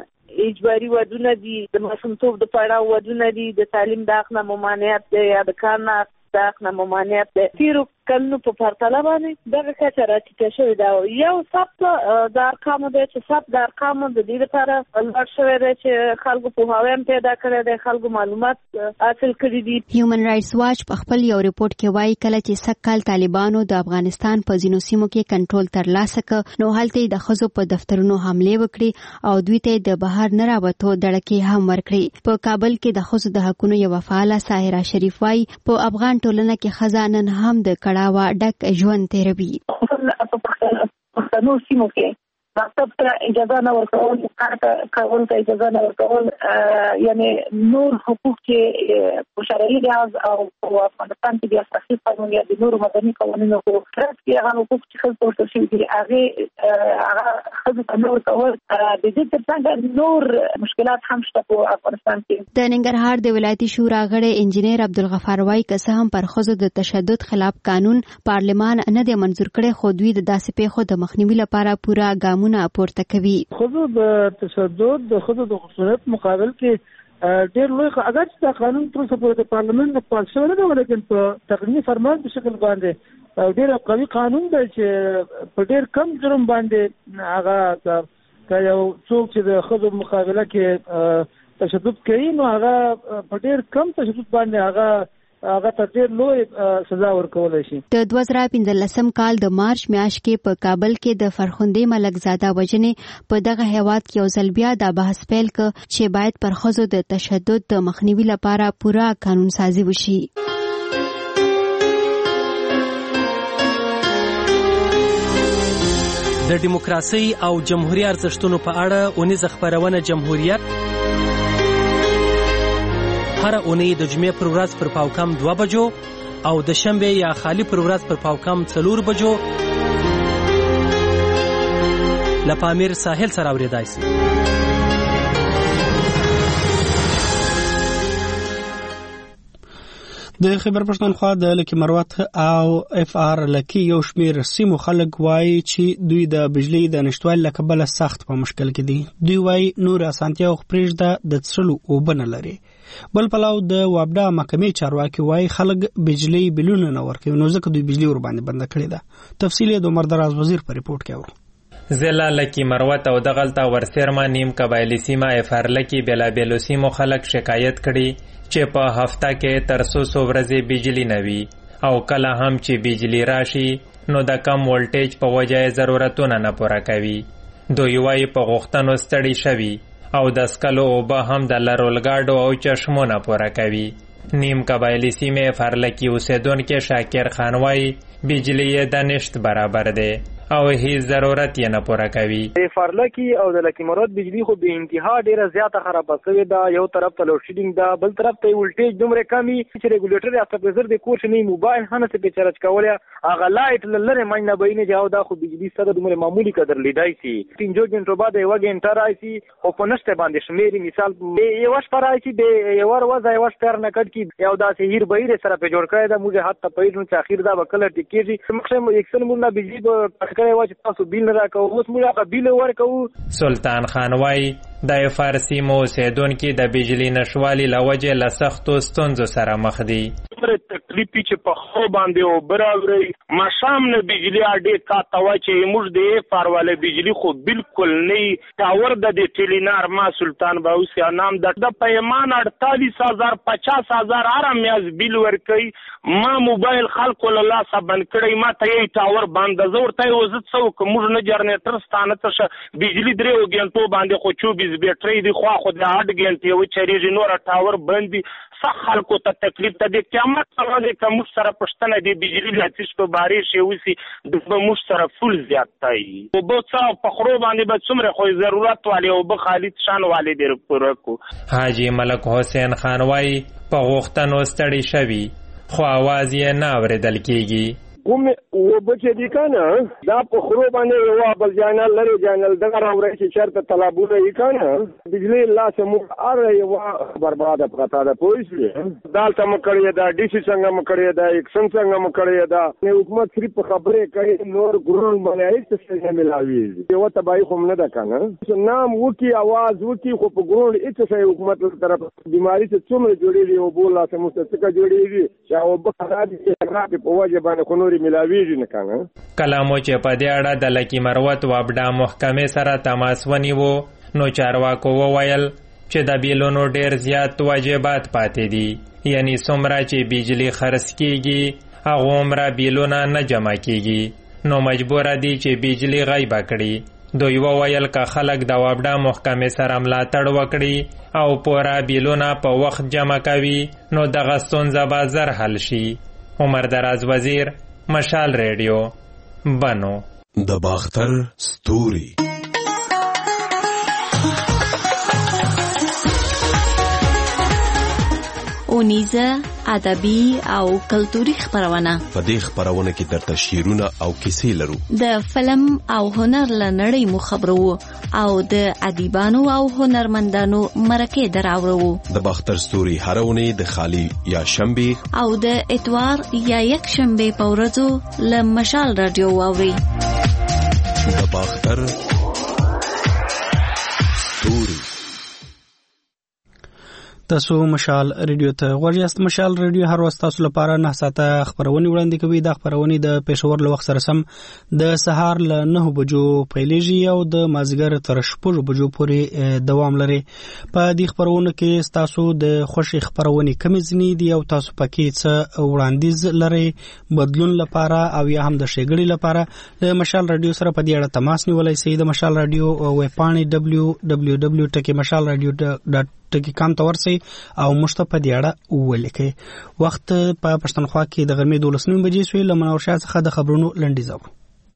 اجباري ودونه دي د ماشومتوب د پړاو ودونه دي د تعلیم د حق نه ممانعت دی یا د کار نه د حق نه ممانعت دی. تیرو کلونو په پرتله باندې دغه کچه راټیټه شوې ده. یو ثبت د ارقامو دی چې ثبت د ارقامو د دې لپاره لوړ شوی دی چې خلکو پوهاوی هم پیدا کړی دی خلکو معلومات حاصل کړي دي. هیومن رائټس واچ په خپل یو ریپورت کې وایي کله چې سکهال طالبانو د افغانستان په ځینو سیمو کې کنټرول ترلاسه کړ نو هلته د ښځو په دفترونو حمله وکړي او دوی ته د بهر نه راوتو دړکې هم ورکړي. په کابل کې د ښځو د حقوقو یو فعاله ساحره شریف وايي په افغان ټولنه کې ښځه نن هم د کړاوه ډک ژوند تیروي. پښتنو سیمو کې مکتب ته اجازه نه ورکول، کار کول ته اجازه نه ورکول، یعنی نور حقوق چې شرعي لحاظ او په افغانستان کې د اساسي قانون یا د نورو مدني قوانینو په ترڅ کې هغه حقوق چې خلک ورته شوي دي هغه خلک ته نور کول د دې ترڅنګ نور مشکلات هم شته په افغانستان کې. د ننګرهار د ولایتي شورا غړی انجینیر عبدالغفار وایي که څه هم پر ښځو د تشدد خلاف قانون پارلمان نه دی منظور کړی، خو دوی د داسې پیښو د مخنیوي لپاره پوره ګامونه پورته کوي. ښځو د تشدد د ښځو د خصوصیت مقابل کې ډېر لوی اگر چې دا قانون تر اوسه پورې د پارلمان نه پاس شوی نه دی، ولیکن په تقنیني فرمان په شکل باندې ډېر قوي قانون دی چې په ډېر کم جرم باندې هغه که یو څوک چې د ښځو مقابله کې تشدد کوي نو هغه په ډېر کم تشدد باندې هغه ته ډېر لوی سزا ورکولی شي. د 2015 کال د مارچ میاشت کې په کابل کې د فرخندې ملکزاده وژنې په دغه هیواد کې یو ځل بیا دا بحث پیل کړ چې باید پر ښځو د تشدد د مخنیوي لپاره پوره قانون سازي وشي. د دیموکراسي او جمهوریت ارزښتونو په اړه اونیزه خبرونه جمهوریت هر اونۍ د جمعې پر ورځ پر پاوکم 2 بجو او د شنبه یا خالی پر ورځ پر پاوکم 4 بجو له پامیر ساحل سره اوریدای شي. د خیبر پښتونخوا د لکي مروت او اف آر لکي یو شمیر سیمو خلک وایي چې دوی د بجلی د نشټوالي له کبله سخت په مشکل کې دي. دوی وایي نور اسانتیا او پرېږده د څښلو اوبه نه لري. بل پلاو د وابډا محکمې چارواکي وایي خلک بجلی بلونه نه ورکوي، نو ځکه دوی بجلی ور باندې بنده کړې ده. تفصیل یې د عمر دراز وزیر په ریپورت کې اورو. ضلع لکي مروت او دغلته ورسیرما نیم قبایلی سیمه اف آر لکي بېلابېلو سیمو خلک شکایت کړي چې په هفته کې تر 100 ورځې بجلی نه وي او کله هم چې بجلی راشي نو د کم ولټیج په وجه ضرورتونه نه پوره کوي. دوی وایي په غوښتنو ستړي شوي او د څښلو اوبه هم د لرولګاډو او چشمو نه پوره کوي. نیم قبایلی سیمې فرلکی اوسیدونکي شاکر خان وایي بجلی یې د نشت برابر دی او هیڅ ضرورت یې نه پوره کوي. فرلکی او د لکی مراد بجلی خو به انتها ډیره زیاته خرابه شوې ده. یو طرف ته لوډ شیډینګ ده، بل طرف ته ولټیج دومره کمی چې ریګولیټر یا سپریزر د کور شنی موبایل هنه څه په چارج کوله هغه لایټ لره مینه بینه جاو دا خو بجلی سره دومره معمولی قدر لیدای شي. 3 غنټو بعد یو غنټه راځي او په نشته باندې شمیري مثال یو شپه راځي د یو ورځ یو شپه نه کټ کی یو داسې هیر بهیر سره په جوړ کړی دا موږ حتی په دې چې اخیر دا وکړه ټیکېږي مخه یکسل مونږ بجلی په کړی و چې تاسو بیل نه راکوو اوس موږ بیل ورکوو. سلطان خان وایي د فارسی مو اوسیدونکي د بجلی نشوالي له وجې له سختو ستونزو سره مخ دي. تکلیفي چې په خو باندې او براوري مشام نه بجلی اډې کا توا چې موږ د فارواله بجلی خو بالکل نه تاور د ټیلینار ما سلطان باوسی نام د پیمان 48000 50000 آرام میاز بیل ورکي. ما موبایل خلق الله سبن کړی ما ته تاور باندې زور ته وزت سو کوم نه جنریټر ستانه ته بجلی درې وګنټو باندې خو 24 بیټری دی خو د 8 غنټې و چریږي نور تاور بندي خلکو ته تکلیف ته د قیامت سره کوم سره پښتنه دی بجلی لاتیش په بارش وسی د مو سره فل زیات تای او بوڅه په خرو باندې به څومره خو ضرورت والی او به خالد شان والی در پوره کو. حاجی ملک حسین خان وای په غوښتنو ستړي شوی خو आवाज یې نه اوریدل کیږي. کوم و بچی دی کنه دا په خرو باندې یو بل جانل لري جانل دغه راوړی چې شرط طلبونه یې کنه بجلی الله سمو اره یو برباد پکتا ده پولیس دالته مکړی دا ډي سي څنګه مکړی دا اکشن څنګه مکړی دا نه حکومت صرف خبرې کوي نور ګرون باندې هیڅ څه نه ملاوي یو تبای خو نه ده کنه نام وکي आवाज وکي خو په ګرون هیڅ څه حکومت طرف بیماری څه څومره جوړیږي او بولا سمو څه جوړیږي چې او په خراب په وجه باندې ملاویږي نه کنه. کلامو چې په دې اړه د لکی مروت وابډا محکمې سره تماس ونیو نو چارواکو وویل چې د بیلونو ډیر زیات واجبات پاتې دي، یعنی څومره چې بجلی خرڅ کیږي هغه عمره بیلونه نه جمع کیږي نو مجبور دي چې بجلی غیبه کړي. دوی وویل که خلک د وابډا محکمې سره ملاتړ وکړي او پورا بیلونه په وخت جمع کوي نو دغه ستونزه به زر حل شي. عمر دراز وزیر، مشال ریډیو، بنو. د باختر ستوري ښوونیزه، ادبي او کلتوري خپرونه. په دې خپرونه کې درته شعرونه او کیسې لرو. د فلم او هنر له نړۍ مو خبرو او د ادیبانو او هنرمندانو مرکې دراوړو. د باختر ستوري هره اونۍ د خالی یا شنبه او د اتوار یا یک شنبه په ورځو له مشال رادیو واوري. د باختر ستوري. تاسو مشال ریډیو ته غوږ یاست. مشال ریډیو هر وخت تاسو لپاره 9 ساعته خبرونه وړاندې کوي. دا خبرونه د پېښور له وخت سره سم د سهار له 9 بجو پیلېږي او د مازیګر تر 6 بجو پورې دوام لري. په دې خبرونه کې تاسو د خوشي خبرونه کمی ځنی دي او تاسو پکې څه وړاندیز لري بدلون لپاره او یا هم د شګړې لپاره د مشال ریډیو سره په دې اړه تماس نیولای شئ. د مشال ریډیو ویب پاڼې www.mashalradio.com ته ورسئ او مشته په دې اړه ولیکئ. وخت په پښتونخوا کې د غرمې 12 بجې شوې. له منور شاه څخه د خبرونو لنډیز اورو.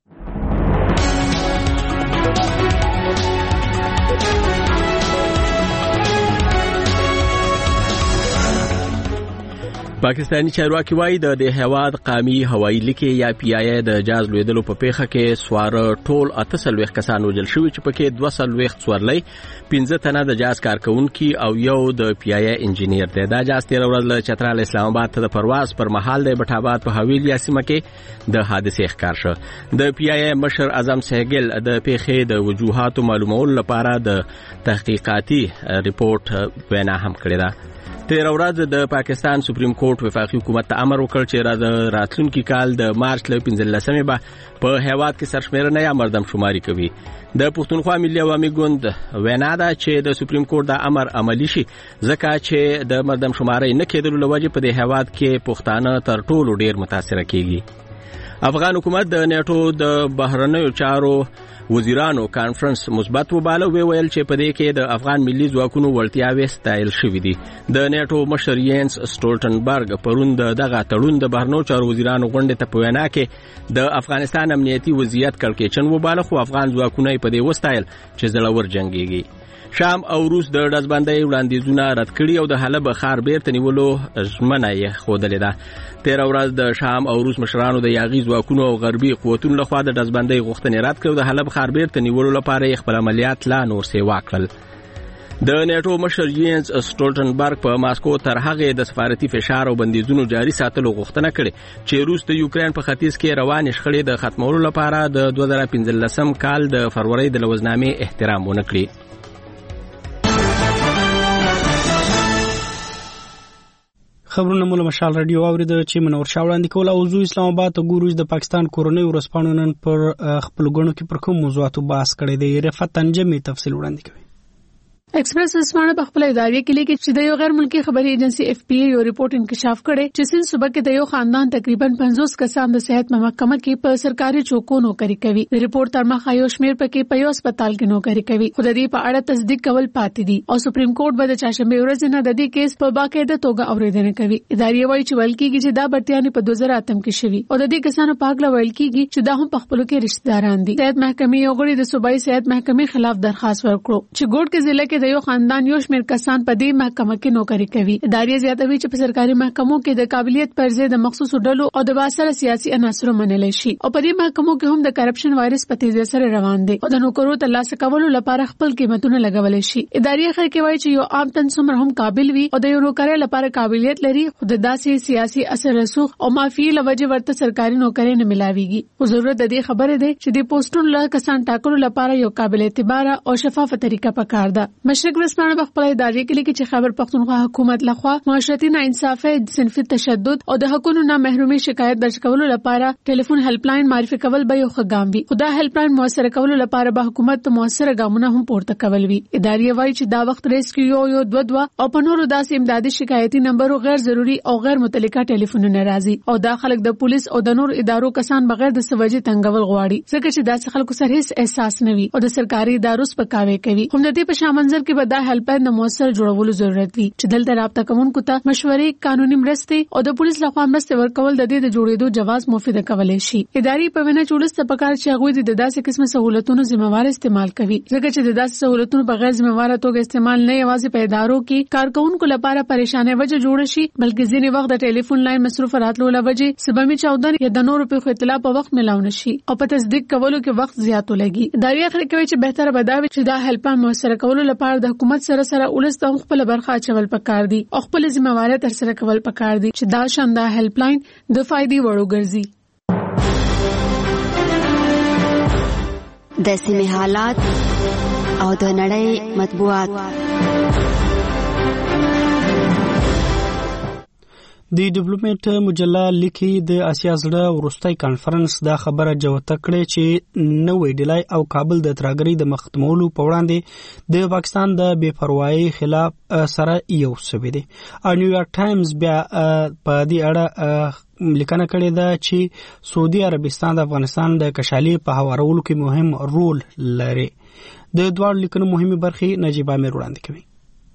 پاکستانی چارواکي وایي د هیواد قومي هوایي لیکې یا پی آی ای د جاز لویدلو په پیښه کې سواره ټول 48 کسان وژل شوي چې پکې 240 سوارلۍ 15 تنه د جاز کارکونکي او یو د پی آی ای انجینیر دی. دا جاز 13 ورځ له چترال اسلام آباد ته د پرواز پر مهال د بټ آباد په حویلیا سیمه کې د حادثې ښکار شو. د پی آی ای مشر اعظم سهګل د پیښې د وجوهاتو معلومولو لپاره د تحقیقاتي ریپورت وینا هم کړې ده. 13 ورځ د پاکستان سپریم کورټ وفاقي حکومت ته امر وکړ چې راتلونکي کال د مارچ له 15مې به په هیواد کې سرشمیرنه یا مردم شماري کوي. د پښتونخوا ملي عوامي ګوند وینا ده چې د سپریم کورټ دا امر عملی شي ځکه چې د مردم شماري نه کېدلو لوجه په دې هیواد کې پښتانه تر ټولو ډیر متاثر کیږي. افغان حکومت د نیټو د بهرنیو چارو وزیرانو کانفرنس مثبت وباله ویل چې په دې کې د افغان ملي ځواکونو وړتیاوې ستایل شوې دي. د نیټو مشر یینس سټولټنبرګ پرون دغه تړون د بهرنیو چارو وزیرانو غونډې ته په وینا کې د افغانستان امنیتي وضعیت کړکېچن وباله خو افغان ځواکونه په دې وستایل چې زړور جنگيږي. شام او روس د ډزبندۍ وړاندیزونه رد کړي او د حلب ښار بیرته نیولو ژمنه یې ښودلې ده. 13 ورځ د شام او روس مشرانو د یاغي ځواکونو او غربي قوتونو لخوا د ډزبندۍ غوښتنې رد کړې او د حلب ښار بیرته نیولو لپاره خپل عملیات لا نور سیوا کړل. د نیټو مشر یینس سټولټنبرګ په ماسکو تر هغه د سفارتي فشار او بندیزونو جاري ساتلو غوښتنه کړې چې روس د یوکرين په ختیځ کې روانې شخړې د ختمولو لپاره د 2015 کال د فروری د لوزنامې احترام ونکړي. خبرونه مول مشال رادیو اورید چې منور شاه وړاندې کول او زو اسلام آباد ته ګورو د پاکستان کورونی ورسپانو نن پر خپل غونو کې پر کوم موضوعاتو بحث کړي دی. رفعت تنجمي تفصیل وړاندې کوي. ایکسپریس رسمانه په خپل ادارې کې لیکي چې د یو غیر ملکی خبري ایجنسی اف پی ای یو ریپورت انکشاف کړي چې سن صبح کې د یو خاندان تقریبا 50 کسان د صحت محکمه کې په سرکاري چوکو نوکری کوي. د ریپورت تر مخه یو شمیر پکې په یو هسپتال کې نوکری کوي. خو د دې په اړه تصدیق کول پاتې دي او سپریم کورټ به د چاشنبه ورځ نه د دې کیس په باقاعده توګه اوریدنه کوي. ادارې وایي چې ویل کېږي چې دا برتیانه په 2008 کې شوی او د دې کسانو په اړه ویل کېږي چې دا هم په خپل کې رشتہ داران دي. صحت محکمې یو غړي د صوبایي صحت محکمې خلاف درخواست ورکړو چې ګوډ کې ضلع کې د یو خاندان شمیر کسان په دې محکمه کې نوکری کوي. ادارې زیاتوي چې په سرکاري محکمو کې د قابلیت پر ځای د مخصوصو ډلو او د باسره سیاسي عناصرو منل شي او په دې محکمو کې هم د کرپشن وایرس په تیزی سره روان دي او د نوکرو ترلاسه کولو لپاره خپل قیمتونه لګول شي. ادارې خیر کې وایي چې یو عام تن څومره هم قابل وي او د یو نوکر لپاره قابلیت لري خو د داسې سیاسي اثر رسوخ او مافي لوجه ورته سرکاري نوکری نه ملاويږي. او ضرورت د دې خبره ده چې د پوسټونو له کسان ټاکلو لپاره یو قابل اعتبار او شفاف طریقه پکار ده. مشرق رسمانه په خپل ادارې کې لیکي چې خیبر پختونخوا حکومت لخوا معاشرتي ناانصافي، صنفي تشدد او د حقوقو نه محرومي شکایت درج کولو لپاره ټلیفون هیلپ لاین معرفي کول به یو ښه ګام وي. خدا هیلپ لاین موثر کولو لپاره به حکومت موثر ګامونه هم پورته کول وي. ادارې وایي چې دا وخت ریسکیو یو 22 او په نورو داسې امدادي شکایتي نمبرو غیر ضروري او غیر متعلقه ټلیفونونه راځي او دا خلک د پولیس او د نور ادارو کسان بغیر د سوجي تنګول غواړي ځکه چې داسې خلکو سره هیڅ احساس نه وي او د سرکاري ادارو سپکاوي کوي. هم د دې په شامنځ نظر کې به دا هیلپ لاین د موثر جوړولو ضرورت وي چې دلته رابطه کوونکو ته مشورې، قانوني مرستې او د پولیس لخوا مرستې ورکول د دې د جوړېدو جواز مفید کولای شي. اداري په وینا چې ولس ته پکار چې هغوی د داسې قسمه سہولتونو ذمہوار استعمال کوي، ځکه چې د داسې سہولتونو په غیر ذمہوار توګه استعمال نه یوازې په ادارو کې کارکونکو لپاره پریشانه وجه جوړ شي، بلکې ځینې وخت د ټلیفون لاین مصروف راتلو لوجه سبمي چاودن یا د نورو په اطلاع په وخت ملاو نشي او په تصدیق کولو کې وخت زیات لګي. اداري اخر کوي چې بهتره بداوي چې دا هیلپ لاین موثر کولو لپاره د حکومت سره ولس ته خپل برخه اچول پکار دي او خپل ذمہواری تر سره کول پکار دي چې دا شانده هیلپ لاین د فائدې وړو ګرځي. د سیمې حالات او د نړۍ مطبوعات. د ډیپلوماټ مجله لیکي د اسیا زړه ورستۍ کانفرنس دا خبره جوته کړې چې نوې ډیلای او کابل د ترهګرۍ د مختمولو په وړاندې د پاکستان د بې پروايي خلاف سره یو سوي دي. نیویارک ټایمز بیا په دې اړه لیکنه کړې ده چې سعودي عربستان د افغانستان د کشالي په هوارولو کې مهم رول لري. د دوه لیکنو مهمه برخې نجیب امیر وړاندې کوي.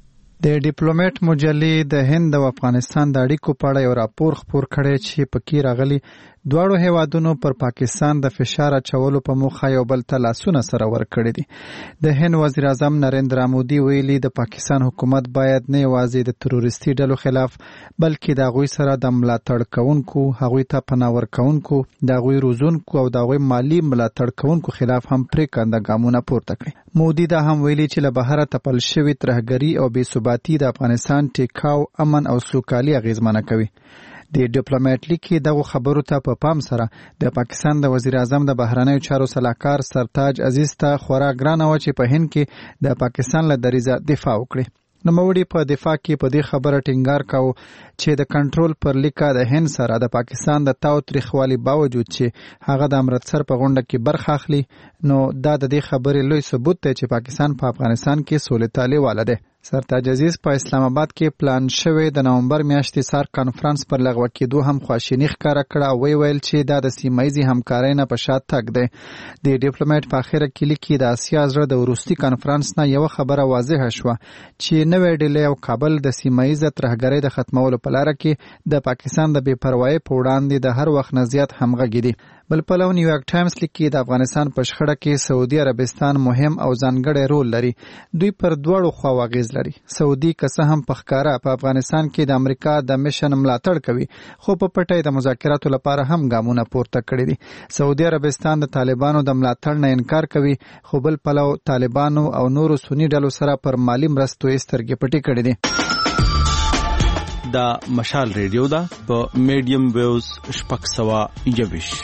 د ډیپلوماټ مجلې د هند او افغانستان د اړیکو په اړه یو راپور خپور کړی چې پکې راغلي دواړو هیوادونو پر پاکستان د فشار اچولو په موخه یو بل ته لاسونه سره ورکړي دي. د هند وزیر اعظم نریندرا مودي ویلي د پاکستان حکومت باید نه یوازې د تروریستي ډلو خلاف بلکې د هغوی سره د ملاتړ کوونکو، هغوی ته پناه ورکوونکو، د هغوی روزونکو او د هغوی مالی ملاتړ کوونکو خلاف هم پرېکنده ګامونه پورته کړي. مودي دا هم ویلي چې له بهره تپل شوي ترهګري او بې ثباتي د افغانستان ټیکاو، امن او سوکالي اغیزمنه کوي. د ډیپلوماټ لیکي دغه خبرو ته په پام سره د پاکستان د وزیر اعظم د بهرنیو چارو سلاکار سرتاج عزیز ته خورا ګرانه و چې په هند کې د پاکستان له دریځه دفاع وکړي. نوموړي په دفاع کې په دې خبره ټینګار کاوه چې د کنټرول پر لیکه د هند سره د پاکستان د تاو تریخوالي باوجود چې هغه د امرتسر په غونډه کې برخه اخلي، نو دا د دې خبرې لوی ثبوت دی چې پاکستان په افغانستان کې سولې تالي واله دی. سرتاج عزیز په اسلام آباد کې پلان شوی د نومبر میاشتې سار کانفرنس پر لغوه کېدو هم خواشیني ښکاره کړه او ویل چې دا د سیمایي همکارۍ نه په شا تګ دی. د ډیپلوماټ په اخره کې لیکي د اسیا زړه د وروستي کانفرنس نه یو خبره واضحه شوه چې نوې ډیلې او کابل د سیمایي ترهګرۍ د ختمولو په لاره کې د پاکستان د بې پروايي په وړاندې د هر وخت نه زیات همغږي دي. بل پلو نیویارک ټایمز لیکي د افغانستان په شخړه کې سعودي عربستان مهم او ځانګړی رول لري. دوی پر دواړو خواو اغیز لري. سعودي که څه هم په ښکاره په افغانستان کې د امریکا د میشن ملاتړ کوي، خو په پټه د مذاکراتو لپاره هم ګامونه پورته کړي دي. سعودي عربستان د طالبانو د ملاتړ نه انکار کوي، خو بل پلو طالبانو او نورو سنی ډلو سره پر مالی مرستو یې سترګې پټې کړې دي. دا مشال ریډیو دا په میډیم ویوز 621.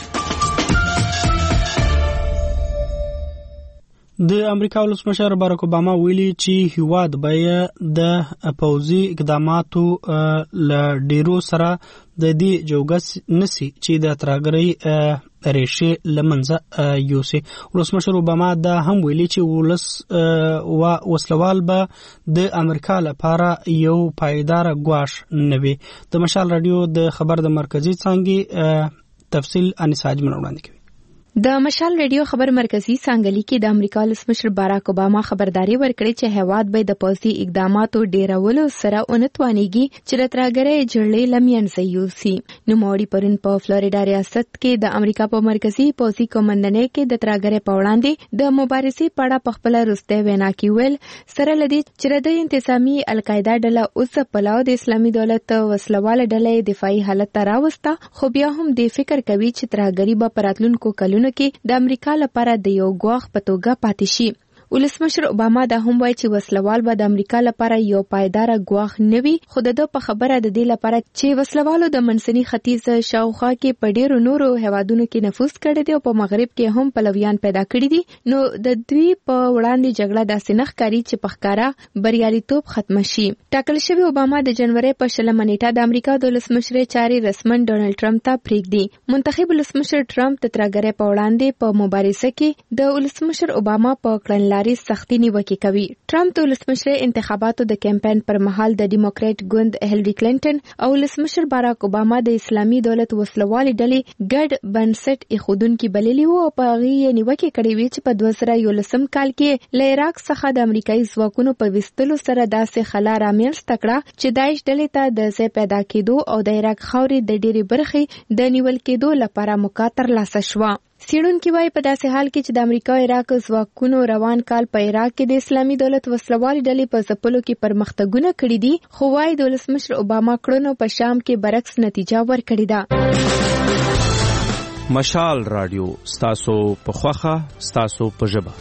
د امریکا ولسمشر باراک اوباما ویلي چې هیواد باید د پوځي اقداماتو له ډیرو سره د دې جوګس نسی چې د ترهګرۍ ریښې لمنځه یوسي. ولسمشر اوباما دا هم ویلي چې وسلوال به د امریکا لپاره یو پایدار ګواښ نه وي. د مشال رادیو د خبر د مرکزی څانګې تفصیل انساج منوړاندې کوي. د مشال ریډیو خبر مرکزی څنګهلی کې د امریکا ولسمشر باراک اوباما خبرداري ورکړې چې هیواد به د پوځي اقداماتو ډیرولو سره اونتوانېږي چې د ترهګرۍ جړلې لمینځه یوسي. نوموړي پرون په فلوریډا ریاست کې د امریکا په مرکزی پوځي کمانډنۍ کې د ترهګرۍ په وړاندې د مبارزې په اړه په خپل وروستۍ وینا کې ویل سره لدی چې د انتسامي القاعده ډله اوس په پلاو د اسلامي دولت وسلواله ډلې دفاعي حالت ته راوسته، خو بیا هم د فکر کوي چې ترهګرۍ به پراتلونکو کلونو کې د امریکا لپاره د یو ګواښ په توګه پاتې شي. ولسمشر اوباما دا هم وایي چې وسلوال به د امریکا لپاره یو پایدار ګواښ نه وي، خو د په خبره د دې لپاره چې وسلوالو د منځني ختیځ شاوخوا کې په ډیرو نورو هیوادونو کې نفوذ کړی دی او په مغرب کې هم پلویان پیدا کړي دي، نو د دوی په وړاندې جګړه داسې نه ښکاري چې په ښکاره بریالیتوب ختم شي. ټاکل شوی اوباما د جنوري په 20 نیټه د امریکا د ولسمشر چاري رسمن ډونالد ټرمپ ته پریږدي. منتخب ولسمشر ټرمپ د ترهګرۍ په وړاندې په مبارزه کې د ولسمشر اوباما په کړنلارې لارې سختي نیوکې کوي. ټرمپ د ولسمشر انتخاباتو د کمپاین پر مهال د ډیموکرات ګوند هیلری کلینټن او ولسمشر باراک اوباما د اسلامي دولت وسلوالي ډلې ګډ بنسټ ایښودونکي بللي وو او په هغې یې نیوکې کړې وې چې په 2011 کال کې له عراق څخه د امریکایي ځواکونو په ویستلو سره داسې خلا رامنځته کړه چې داعش ډلې ته د ځای پیدا کېدو او د عراق خاورې د ډېرې برخې د نیول کېدو لپاره موقع ترلاسه شوه. څېړونکي وایي په داسې حال کې چې د امریکا عراق ځواکونو روان کال په عراق کې د اسلامي دولت وسلوالي ډلې په ځپلو کې پرمختګونه کړي دي، خو وایي د ولسمشر اوباما کړنو په شام کې برعکس نتیجه ورکړې ده. مشال رادیو ستاسو په خوخه ستاسو په ژبه.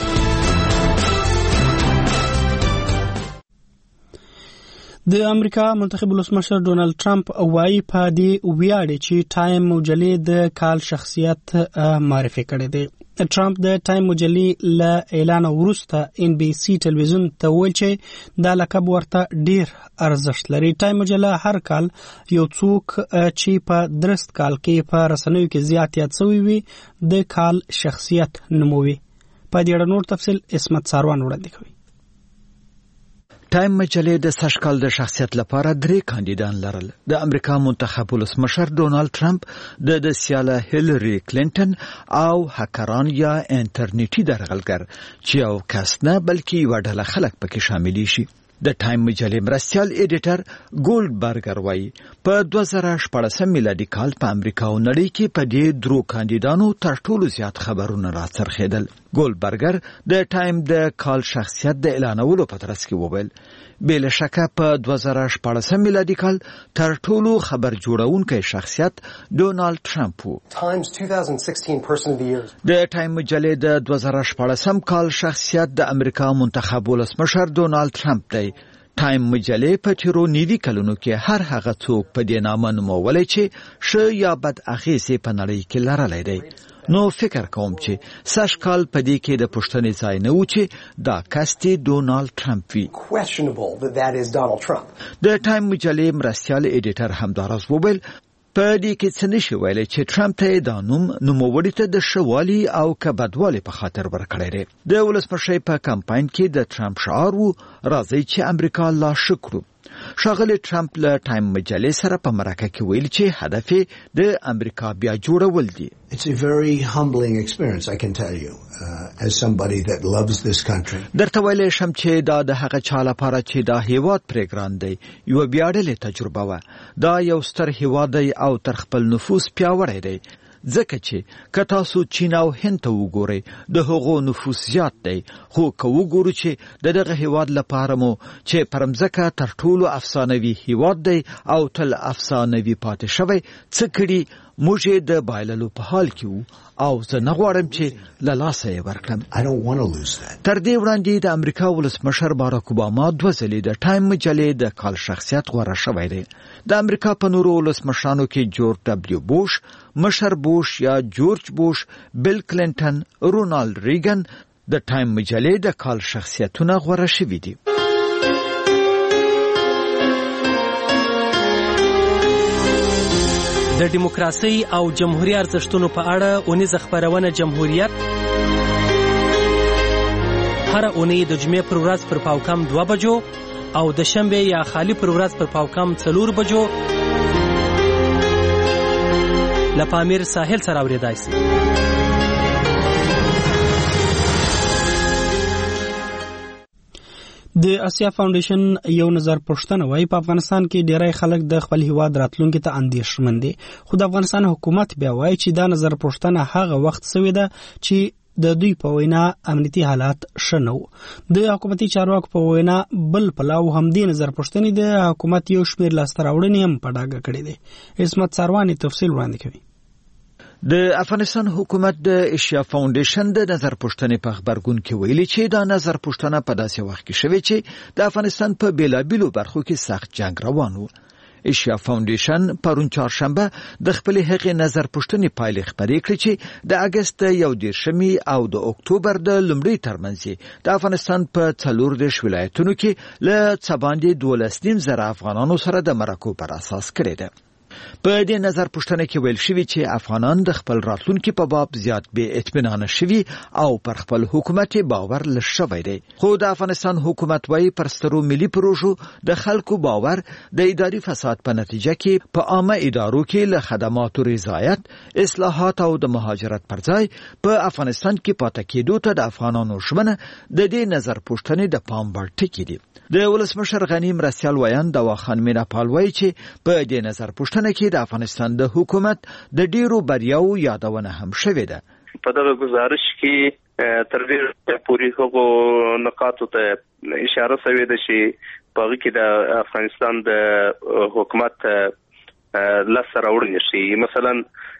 د امریکا منتخب ولسمشر ډونالد ټرمپ وایي په دې ویاړي چې ټایم مجلې د کال شخصیت معرفي کړی دی. ټرمپ د ټایم مجلې له اعلان وروسته ان بي سي ټلویزیون ته وویل چې دا لقب ورته ډیر ارزښت لري. ټایم مجله هر کال یو څوک چې په درست کال کې په رسنیو کې زیات یاد شوی وي د کال شخصیت نوموي. په دې اړه نور تفصیل اسمت ساروان وړاندې کوي. ټایم مجلې د سږکال د شخصیت لپاره 3 کاندیدان لرل. د امریکا منتخب ولسمشر ډونالد ټرمپ، د سیاله هیلری کلینټن او هکران یا انټرنیټي درغلګر چې یو کس نه بلکې یو ډله خلک پکې شامل شي. د ټایم مجلې مرستیال ایډیټر ګولډبرګر وایي په 2014 میلادي کال په امریکا او نړۍ کې په دې 3 کاندیدانو تر ټولو زیات خبرونه راڅرخېدل. ګولډبرګر د ټایم د کال شخصیت د اعلانولو په ترڅ کې وویل بلا شکه په 2014 میلادي کال تر ټولو خبر جوړونکی شخصیت ډونالد ټرمپ وو. د ټایم مجلې د 2014 کال شخصیت د امریکا منتخب ولسمشر ډونالد ټرمپ دی. ټایم مجلې په تیرو 90 کلونو کې هر هغه څوک په دې نامه نومولی چې ښه یا بد اغېزې په نړۍ کې لرلی دی. نو فکر کوم چې سږکال په دې کې د پوښتنې ځای نه و چې دا کس دې ډونالد ټرمپ وي. د ټایم مجلې مرستیال ایډیټر همداراز وویل په دې کې څه نشي ویلی چې ټرمپ ته دا نوموړي ته د ښه والي او که بدوالي په خاطر ورکړی دی. د ولسمشرۍ په کمپاین کې د ټرمپ شعار و راځئ چې امریکا لا ښه کړو. ښاغلی ټرمپ له ټایم مجلې سره په مرکه کې ویل چې هدف یې د امریکا بیا جوړول دي. It's a very humbling experience, I can tell you, as somebody that loves this country. درته ویلی شم چې دا د هغه چا لپاره چې دا هیواد پرې ګران دی یوه ویاړلې تجربه وه. دا یو ستر هیواد دی او تر خپل نفوس پیاوړی دی. ځکه چې که تاسو چین او هند ته وګورئ د هغو نفوس زیات دی، خو که وګورو چې د دغه هیواد لپاره مو چې پر مځکه تر ټولو افسانوي هیواد دی او تل افسانوي پاتې شوی څه کړي، موږ یې د بایللو په حال کې وو او زه نه غواړم چې له لاسه یې ورکړم. تر دې وړاندې د امریکا ولسمشر باراک اوباما 2 ځلې د ټایم مجلې د کال شخصیت غوره شوی دی. د امریکا په نورو ولسمشرانو کې جورج ډبلیو بوش، مشر بوش یا جورج بوش، بیل کلینټن، رونالد ریګن د ټایم مجلې د کال شخصیتونه غوره شوي دي. د دیموکراسي او جمهوریت ارزښتونو په اړه اونیزه خبرونه جمهوریت هر اونۍ د جمعې پر ورځ پر پاوکم 2 بجو او د شنبه یا خالی پر ورځ پر پاوکم 4 بجو لپامیر ساحل سره اوریدای شي. د اسیا فاونډیشن یو نظر پوښتنه وایي په افغانستان کې ډیری خلک د خپل هیواد راتلونکي ته اندېښمن دي، خو د افغانستان حکومت بیا وایي چې دا نظر پوښتنه هغه وخت شوې ده چې د دوی په وینا امنیتي حالات ښه نه وو. د حکومتي چارواکو په وینا بل پلاو همدې نظر پوښتنې د حکومت یو شمېر لاسته راوړنې هم په ډاګه کړې دي. اسمت ساروان تفصیل وړاندې کوي. د افغانستان حکومت د ایشیا فاونډیشن د نظر پوښتنې په خبرګون کې ویلي چې دا نظر پوښتنه په داسې وخت کې شوې چې د افغانستان په بیلابیلو برخو کې سخت جنگ روان و. ایشیا فاونډیشن پرون چهارشنبه د خپلې هغې نظر پوښتنې پایلې خپرې کړې چې د اګست 21 او د اکتوبر د لومړۍ ترمنځ د افغانستان په 14 ولایتونو کې له څه باندې 12.5 زره افغانانو سره د مرکو پر اساس کړې ده. په دې نظر پوښتنه کې ویل شوی چې افغانان د خپل راتلونکي په باب زیات بې اطمینان شوي او پر خپل حکومت باور لږ شوی دی. خو د افغانستان حکومت وايي پر سترو ملي پروژو د خلکو باور د اداري فساد په نتیجه کې په عامه ادارو کې له خدماتو رضایت، اصلاحات او د مهاجرت پر ځای په افغانستان کې پاتې کېدو ته د افغانانو ژمنه د دې نظر پوښتنې د پام وړ ټکی دي. د ولسمشر غنی مرستیال ویان د واخان میناپال وايي چې په دې نظر پوښتنه کې د افغانستان د حکومت د ډیرو بریاو یادونه هم شوې ده. په دغه گزارش کې تر ډیره پوری هغو نقاطو ته اشاره شوې ده چې په هغه کې د افغانستان د حکومت لاسته راوړنې شي. مثلا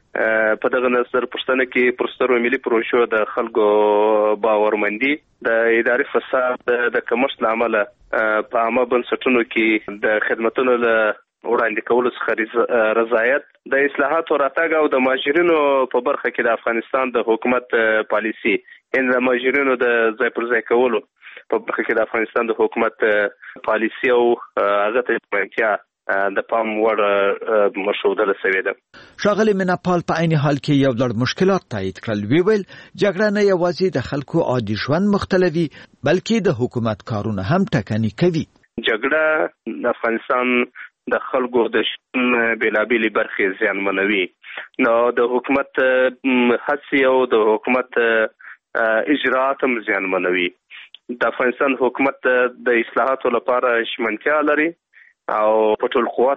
په دغه نظر پوښتنه کې پرسترو ملي پروژو د خلکو باورمندي، د اداري فساد د کمښت لامل په عامه بنسټونو کې د خدماتو له وړاندې کولو څخه رضایت، د اصلاحاتو راتګ او د مهاجرینو په برخه کې د افغانستان د حکومت پالیسي ان د مهاجرینو د ځای پر ځای کولو په برخه کې د افغانستان د حکومت پالیسي او هغه ته منتیا د پام وړ مشهوده شوې ده. ښاغلي میناپال په عین حال کې یو لړ مشکلات تایید کړل. ویل جګړه نه یوازې د خلکو عادي ژوند مختلوي بلکې د حکومت کارونه هم ټکنی کوي. جګړه د افغانستان د خلکو د شتون بیلابیلې برخې زیانمنوي. نو د حکومت هڅې او د حکومت اجراءات هم زیانمنوي. د افغانستان حکومت د اصلاحاتو لپاره ژمنتیا لري او په ټول قوت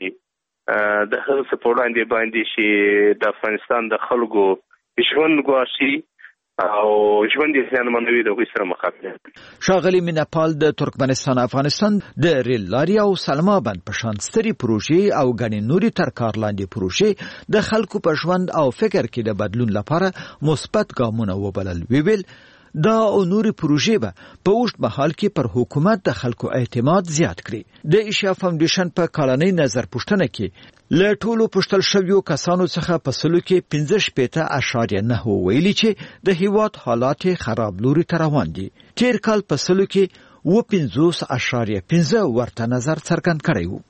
باندې د هغه څه په وړاندې باندې چې د افغانستان د خلکو ژوند ګواښي او ژوند یې زیانمنوي د هغوی سره مخامخ. ښاغلي میناپال د ترکمنستان افغانستان د ریل لارې او سلما بند په شان سترې پروژې او ګڼې نورې تر کار لاندې پروژې د خلکو په ژوند او فکر کې د بدلون لپاره مثبت ګامونه وبلل. ویل دا او نورې پروژې به په اوږد مهال کې پر حکومت د خلکو اعتماد زیات کړي. د ایشیا فاونډیشن په کلنۍ نظر پوښتنه کې له ټولو پوښتل شویو کسانو څخه په سلو کې 15.9 ویلي چې د هیواد حالات خراب لوري ته روان دي. تیر کال په سلو کې 15.5 ورته نظر څرګند کړی و.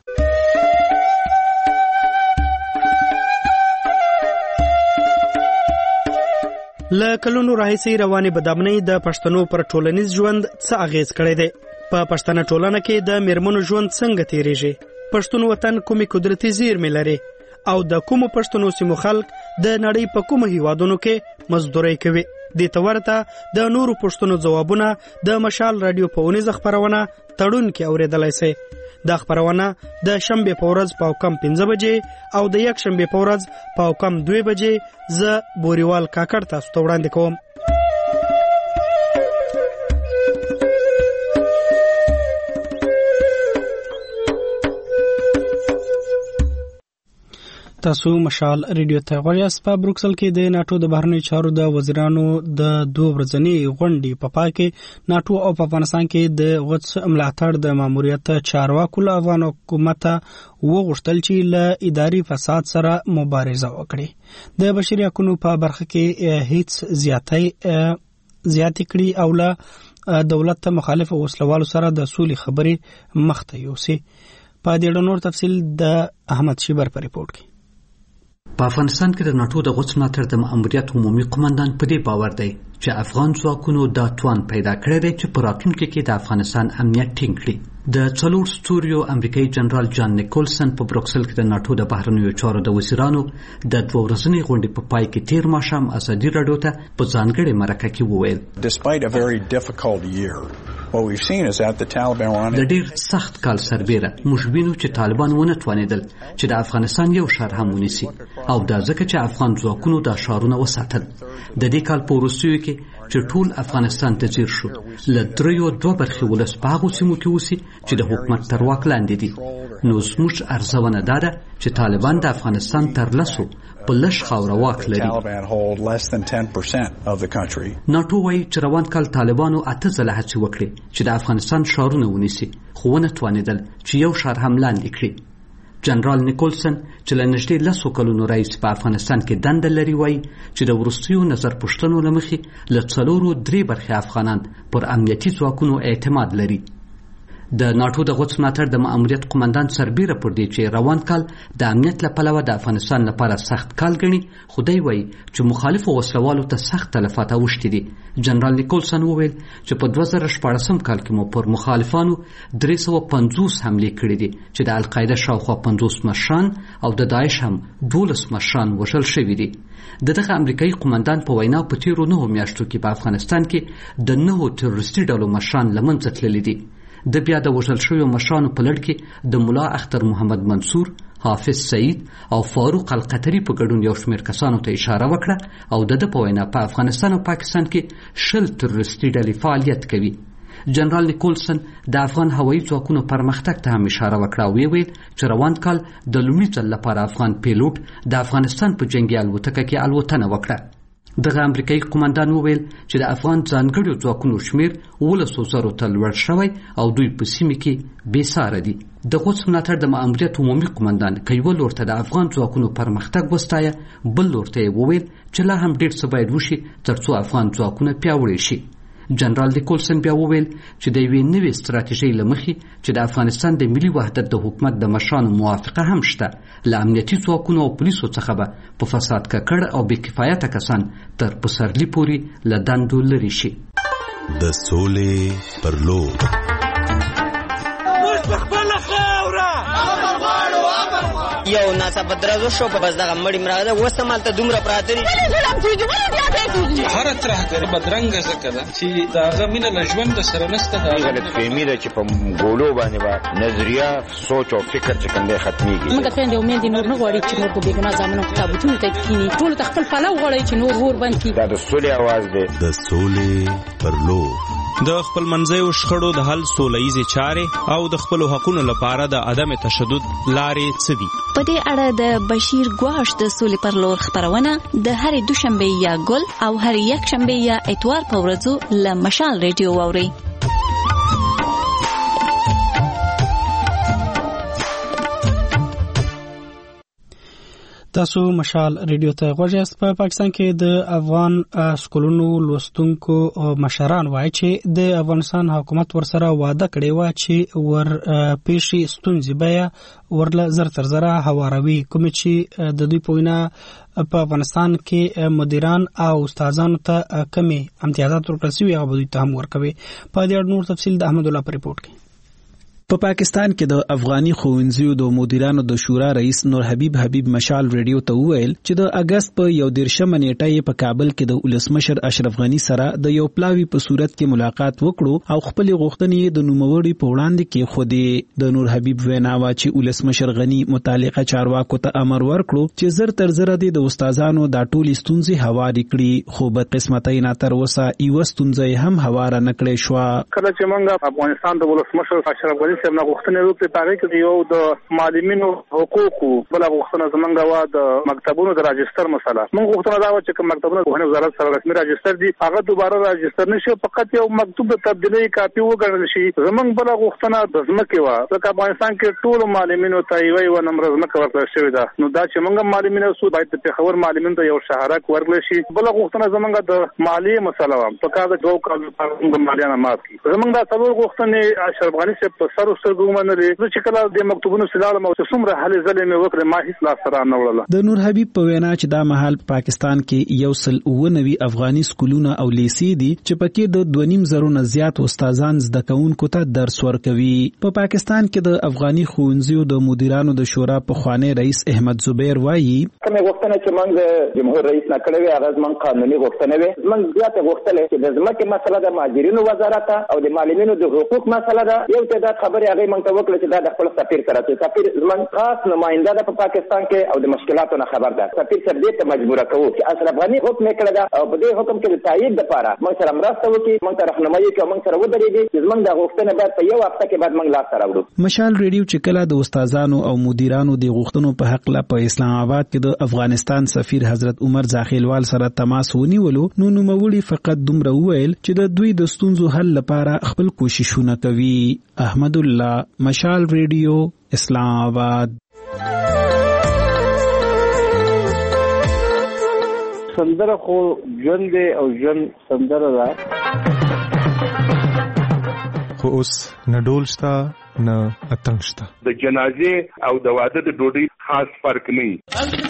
له کلونو راهیسې روانې بدامنۍ د پښتنو پر ټولنیز ژوند څه اغیز کړی دی؟ په پښتنه ټولنه کې د میرمنو ژوند څنګه تیریږي؟ پښتون وطن کومې قدرتي زیرمې لري او د کومو پښتنو سیمو خلک د نړۍ په کومو هیوادونو کې مزدوري کوي؟ دې ته ورته د نورو پښتنو ځوابونه د مشال رادیو په اونیزه خپرونه تړون کې اوریدلای شئ. دا خبرونه د شنبه په ورځ په کم 15 بجې او د یک شنبه په ورځ په کم 2 بجې ز بوريوال کاکړ تاسو ته وړاندې کوم. تاسو مشال ریډیو ته غواړئ. په بروکسل کې د ناتو د بهرنیو چارو د وزیرانو د 2 ورځنۍ غونډې په پای کې ناتو او په افغانستان کې د غوڅ ملاتړ د ماموریت چارواکو له افغان حکومت وغوښتل چې له اداري فساد سره مبارزه وکړي. د بشري حقوقو په برخه کې هیڅ زیاتې کړي او له دولت مخالف وسلوالو سره د سولې خبرې مخته یوسي. په دې اړه نور تفصیل د احمد شیبر په ریپورت کې. په افغانستان کې د ناتو د غوڅ ملاتړ د ماموریت عمومي قومندان په دې باور دی چې افغان ځواکونو دا توان پیدا کړی دی چې په راتلونکي کې د افغانستان امنیت ټینګ کړي. د 4 ستوریو امریکایي جنرال جان نیکولسن په بروکسل کې د ناتو د بهرنیو چارو د وزیرانو د 2 ورځنۍ غونډې په پای کې تیر ماښام ازادي راډیو ته په ځانګړې مرکه کې وویل د ډیر سخت کال سربیره موږ وینو چې طالبان ونه توانېدل چې د افغانستان یو ښار هم ونیسي او دا ځکه چې افغان ځواکونو دا ښارونه وساتل. د دې کال په وروستیو کې چې ټول افغانستان ته ځیر شو له 3.2 برخې ولس په هغو سیمو کې اوسي چې د حکومت تر واک لاندې دي. نو زموږ ارزونه دا ده چې طالبان د افغانستان تر لسو په لږ خاوره واک لري. ناټو وایي چې روان کال طالبانو 8 ځله هڅې وکړې چې د افغانستان ښارونه ونیسي خو ونه توانېدل چې یو ښار هم لاندې کړي. جنرال نیکولسن چې له نږدې 10 کلونو راهیسې په افغانستان کې دنده لري وایي چې د وروستیو نظر پوښتنو له مخې له 3 برخې افغانان پر امنیتي ځواکونو اعتماد لري. د ناتو د غوڅ ملاتړ د ماموریت قومندان سربیره پر دی چې روان کال د امنیت لپاره د افغانستان لپاره سخت کال ګڼي، خدای وایي چې مخالفو وسلوالو ته سخت تلفات اوښتي دي. جنرال نیکولسن وویل چې په 2014 کال کې مو پر مخالفانو 350 حملې کړې دي چې د القاعده شاوخوا 50 مشران او د داعش هم 12 مشران وژل شوي دي. دغه امریکایي قومندان په وینا په تیرو 9 میاشتو کې په افغانستان کې د 9 تروریستي ډلو مشران له منځه تللي دي. د بیا د وژل شویو مشرانو په لړ کې د ملا اختر محمد منصور، حافظ سعید او فاروق القطري په ګډون یو شمېر کسانو ته اشاره وکړه او د په وینا په افغانستان او پاکستان کې 10 تروریستي ډلې فعالیت کوي. جنرال نیکولسن د افغان هوایي ځواکونو پرمختګ ته هم اشاره وکړه او ویل چې روان کال د لومړي ځل لپاره افغان پیلوټ د افغانستان په جنگي الوتکه کې الوتنه وکړه. دغه امریکایي قومندان وویل چې د افغان ځانګړو ځواکونو شمیر 12,000 ته لوړ شوی او دوی په سیمه کې بې ساره دي. د غوڅ ملاتړ د ماموریت عمومي قومندان که یو لور ته د افغان ځواکونو پرمختګ وستایه، بل لور ته وویل چې لا هم ډېر څه باید وشي ترڅو افغان ځواکونه پیاوړي شي. جنرال نیکولسن بیا وویل چې د یوې نوې ستراتیژۍ له مخې چې د افغانستان د ملي وحدت د حکومت د مشرانو موافقه هم شته، له امنیتي ځواکونو او پولیسو څخه به په فساد ککړ او بې کفایته کسان تر پسرلي پورې له دندو لرې شي. د سولې پر لور یو ناڅاپه درزو شو په بس دغه مړی مراغه وسه مالته دومره پراته دي هر ترهګر بدرنګ ځکه ده چې داغه مینه له ژوند سره نسته. دا غلط فهمي ده چې په ګولو باندې با نظریه سوچ او فکر چې کوم دی ختميږي. موږ ته د امید نور نه غواړي چې نور په بیګنا ځامنو کتابونه ته کینی ټول تخپل پلو غواړي چې نور ور باندې دا د سولې आवाज دی. د سولې پر لور د خپل منځیو شخړو د حل سولهییزې چارې او د خپلو حقونو لپاره د عدم تشدد لارې څه دي؟ په دې اړه د بشیر ګواش د سولې پر لور خبرونه د هرې دوشنبه یا ګل او هرې یکشنبه یا اتوار په ورځو له مشال ریډیو واورئ. تاسو مشال ریډیو ته غوږ یاست. په پاکستان کې د افغان سکولونو لوستونکو مشران وایي چې د افغانستان حکومت ورسره وعده کړې و چې ور پیشي ستونزې به ورله زر تر زره هواروي، کوم چې د دوی په وینا په افغانستان کې مدیران او استادانو ته کمی امتیازات ورکړل شوي هغه به دوی ته هم ورکوي. په دې اړه نور تفصیل د احمد الله په ریپورت کې. په پاکستان کې د افغاني ښوونځیو د مدیرانو د شورا رئیس نور حبیب مشال ریډیو ته وویل چې د اگست په 11 نیټه په کابل کې د ولسمشر اشرف غنی سره د یو پلاوی په صورت کې ملاقات وکړو او خپل غوښتنې د نوموړي په وړاندې کې خودي. د نور حبیب وینا وا چې ولسمشر غنی متعلقه چارواکو ته امر ورکړو چې زر تر زر د استادانو د ټولي ستونزې هواري کړي، خو به قسمتای نه تر وسه یو ستونزې هم هوار نه کړې شو. کله چې موږ افغانستان د ولسمشر اشرف غنی سره غوښتنه وکړه پاره کې یو د معلمینو حقوقو بل غوښتنه زمونږ وا د مکتبونو د راجستر مسله. موږ غوښتنه دا و چې مکتبونه په وزارت سره رسمي راجستر دي، هغه دوباره راجستر نشي، فقط یو مکتوب د تبدیلی کاپی وګڼل شي. زمونږ بل غوښتنه د ځمکې و چې افغانستان کې ټول معلمینو ته یو نمبر ځمکه ورکړل شوې ده. نو دا چې موږ معلمینو سو باید د پیښور معلمینو ته یو شهرک ورکړل شي. بل غوښتنه زمونږ د مالی مسله و په کار د 2 کال د مالیانه مات کی. زمونږ د څلور غوښتنې اشرف غنی صاحب په سر سترګو منلې چې کله د مکتوبونو سلالم او څومره حل زلې مې وکړې ما هیڅ لاس سره نه وړله. د نور حبیب په وینا چې دا مهال پاکستان کې 190 افغاني سکولونه او لیسې دي چې پکې د 2.5 نه زیات استادان زده کوونکو ته درس ورکوي. په پاکستان کې د افغاني ښوونځیو د مدیرانو د شورا په خوانی رئیس احمد زبیر وایي کومه غوښتنه چې موږ جمهور رئیس نه کړې وي هغه موږ قانوني غوښتنه وي. موږ زیاته غوښتل چې د ځمکې مسله د ماجرینو وزارت او د معلمینو د حقوق مسله ده. یو تعداد خبرې هغه موږ ته وکړه چې دا د خپل سفیر سره چې سفیر زموږ خاص نماینده ده په پاکستان کې او د مشکلاتو نه خبر ده. سفیر سره دې ته مجبور کوو چې اشرف غنی حکم کړی دا او په دې حکم کې د تایید لپاره موږ سره مرسته وکړي، موږ ته راهنمایي کوي، موږ سره ودرېږي چې زموږ د غوښتنې بعد په یو هفته کې بعد موږ لاس سره وړو. مشال ریډیو چې کله د استادانو او مدیرانو د غوښتنو په حق لا په اسلام آباد کې د افغانستان سفیر حضرت عمر زاخیلوال سره تماس ونیولو نو نوموړي فقط دومره وویل چې د دوی د ستونزو حل لپاره خپل کوششونه کوي. احمد الله، مشال ریډیو، اسلام آباد. سندره خو ژوند او ژوند سندره ده. خو اوس نه ډول شته نه اتڼ شته. د جنازې او د واده د ډوډۍ خاص فرق نه وي.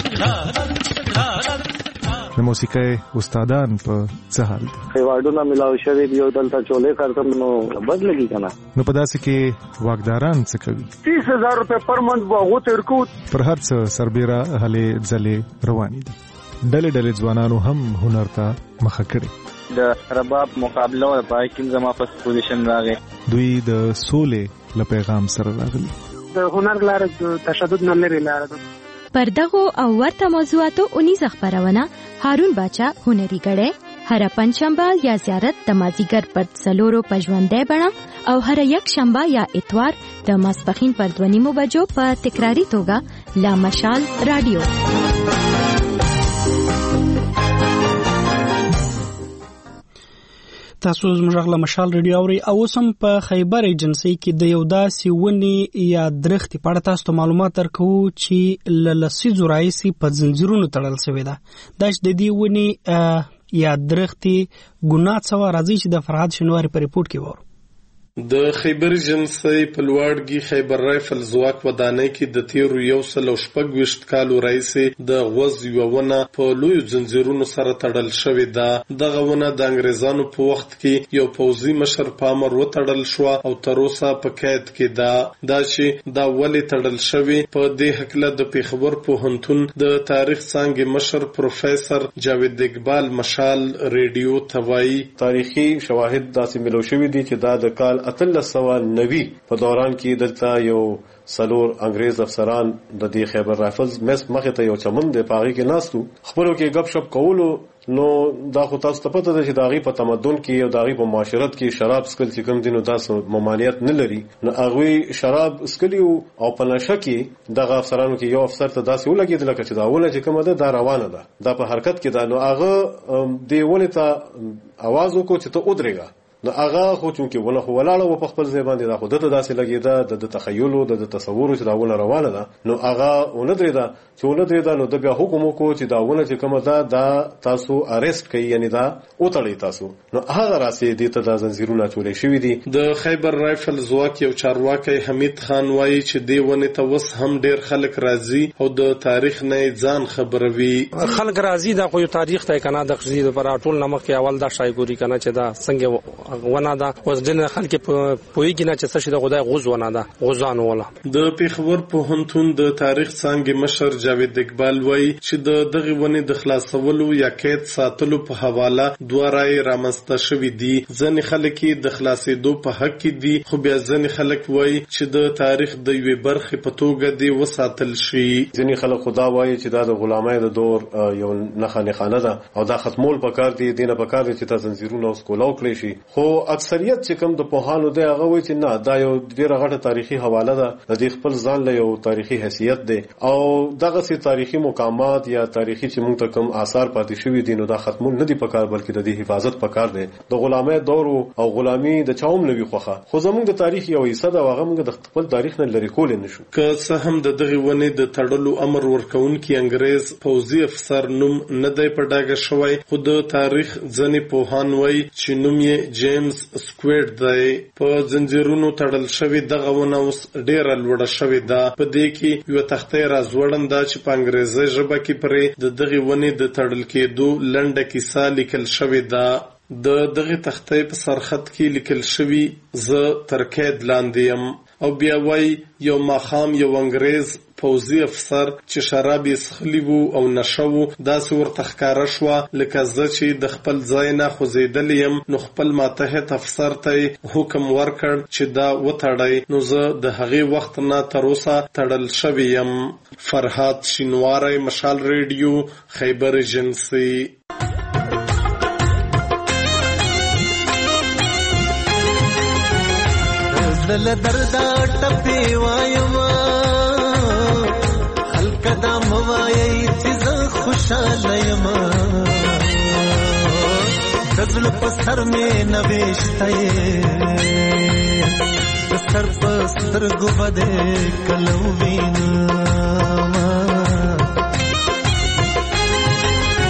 د موسیقۍ استادان په څه حال دي؟ ایوارډونه ملاو شوي دي او دلته چولې کارتم نو بدلږي کنه. نو په داسې کې واکداران څه کوي؟ 30,000 روپے پر منټ واغو تر کو پر هر څه سربېره هلې ځلې روانې دي. ډلې ځوانانو هم هنر ته مخه کړي. د رباب مقابله او پای کې زما فرست پوزیشن راغی. دوی د سولې له پیغام سره راغلي. د هنر لاره د تشدد نه لري لاره ده. پر دغو او ورته موضوعاتو اونیزه خبرونه هارون باچا هنري غړې هر پنځشنبه یا زیارت د مازیګر پر 4 په ژوندۍ بڼه او هر یک شنبه یا اتوار د ماسپخین پر 2:30 بجو په تکراری توګه لا مشال رادیو. تاسو زموږ له مشال ریډیو اوري او سم په خیبر ایجنسی کې د یو داسې ونی یا درخت په اړه تاسو معلومات درکو چې لسیزو راځي په زنجیرونو تړل شوی ده. د دې ونی یا درخت ګناه څو راځي چې د فرهاد شنواری په ریپورت کې وره. د خیبر ایجنسی په لوړګي خیبر رایفل ځواک ودانۍ کې د 13 کالو راځي د غوز یوونه په لوی زنجیرونو سره تړل شوې ده. دغه ونه د انګريزانو په وخت کې یو پوځي مشر په امر وتړل شو او تر اوسه په قید کې ده. دا چې دا ولې تړل شوې په دې حقله د پیښور پوهنتون د تاریخ څانګې مشر پروفیسور جاوید اقبال مشال ریډیو توای. تاریخي شواهد داسې ملو شوې دي چې دا د کال 1890 په دوران کې دلته یو سلور انګريز افسران د دې خیبر رایفلز مخې ته یو چمن د پاغي کې ناستو خبرو کې غب شپ کولو. نو دا خو تاسو ته پته ده چې داغي په تمدن کې او داغي په معاشرت کې شراب سکل چې کوم دینو تاسو ممانعت نه لري. نو هغه شراب سکلیو او په نشه کې دغه افسرانو کې یو افسر ته داسې ولګېدل چې دا ونه چې کومه ده دا روانه ده دا په حرکت کې ده. نو هغه دی ونه ته आवाज وکړ چې ته ودرېږه. نو هغه خو چونکه ونه خو ولاړه و په خپل ځای باندې دا خو دته داسې لګیدا د تخیل او د تصور چې دا ونه روانه ده. نو هغه ونه درېدا چې ونه درېدا نو د بیا حکم وکړو چې دا ونه چې کومه ده دا تاسو اریسټ کړئ یعنی دا اوتړی تاسو. نو هغه راسي دته د زنجیرونه چولې شوې دي. د خیبر رایفل ځواک یو چارواکي حمید خان وایي چې دی ونه ته وس هم ډیر خلک راځي او د تاریخ نه ځان خبروي. خلک راځي دا خو تاریخ ته کنه د خزید پر ټول نمک کې اول دا شایګوري کنه چې دا څنګه ونه ده اوس جن خلک پویږي نه چې څه شي د خدای غوز ونه ده غوزان ولا. د پیښور پوهنتون د تاریخ څانګې مشر جاوید اقبال وایي چې دغه ونې د خلاصولو یا قید ساتلو په حواله دوه رائے رامنځته شوې دي. ځینې خلک د خلاصېدو په حق کې دي خو بیا ځینې خلک وایي چې د تاریخ د یوې برخې په توګه دی وساتل شي. ځینې خلک خدا وایي چې دا د غلامۍ د دور یو نخانه ده او دا ختمول پکار دي دینه پکار دي چې تاسو زنجیرونه اوس کولاو کړی شي. خو اکثریت چې کوم د پوهانو دی هغه وایي چې نه دا یو ډیره غټه تاریخي حواله ده د دې خپل ځان له یو تاریخي حیثیت دی او دغه سي تاریخي مقامات یا تاریخي چې موږ ته کوم آثار پاتې شوي دي نو دا ختمول نه دي پکار بلکې د دې حفاظت پکار دی. د غلامۍ دور او غلامي د چاوم نوي خوخه خو زموږ د تاریخ یو حصہ دا هغه موږ د خپل تاریخ نه لري کول نه شو. که څه هم دغه ونې د تړلو امر ورکونکي انګريز پوځي افسر نوم نه دی په ډاګه شوی خو د تاریخ ځنې پوهان وایي چې نوم یې جیمز سکويډ دی. په زنجیرونو تړل شوی دغه ونه اوس ډیره لوړه شوې ده. په دې کې یو تختې راځوړنده چې په انګریزي ژبه کې پرې د دغه ونې د تړل کېدو لنډه کیسه لیکل شوې ده. د دغه تختې په سرخط کې لیکل شوی زه تر قید لاندې یم او بیا وایي یو ماښام یو انګریز پوځي افسر چې شراب یې څښلي وو او نشه وو داسې ورته ښکاره شوه لکه زه چې د خپل ځای نه خوځېدلی یم. نو خپل ماتحت افسر ته حکم ورکړ چې دا وتړی. نو زه د هغې وخت نه تر اوسه تړل شوی یم. فرهاد شینواری مشال ریډیو خیبر ایجنسی. دل دردا ټپي وایما خلک دا موایي چې زه خوشاله یم دزل په سر مې نوښته سر په سترګو بده کلو وینا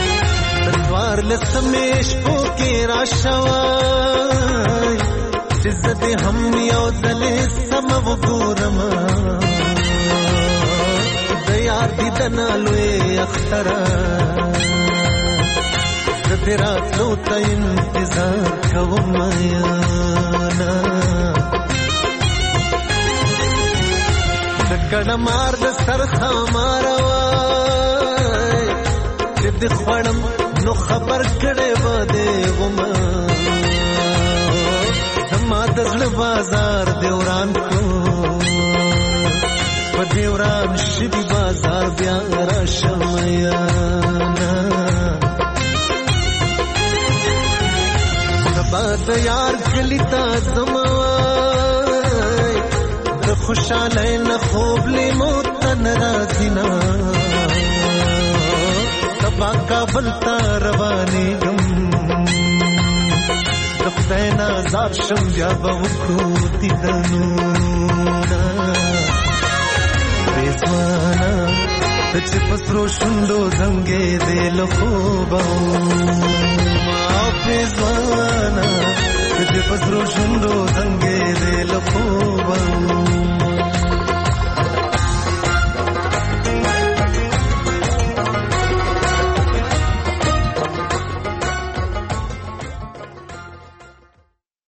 دوار لسمېش پوکې را شوای چې زده هم یو دلې سم وګورم د یار دیدن لوی اختر زده راتلو ته انتظار کوم یانا د کډه مار د سرخه ماروای چې د خوړم نو خبر کړي باندې ومه ما د زړه بازار دیوران کو په دیوران شي بازار بیا را شمایانا سبا د یار کلی تا زموای د خوشاله نه خوب لیمو تن راځینا سبا کابل تا رواني ګم د خدای نازار شم بیا به وکړو دیدنونه رضوانا ته چې په سرو شونډو زنګېدې له خوبه ما رضوانا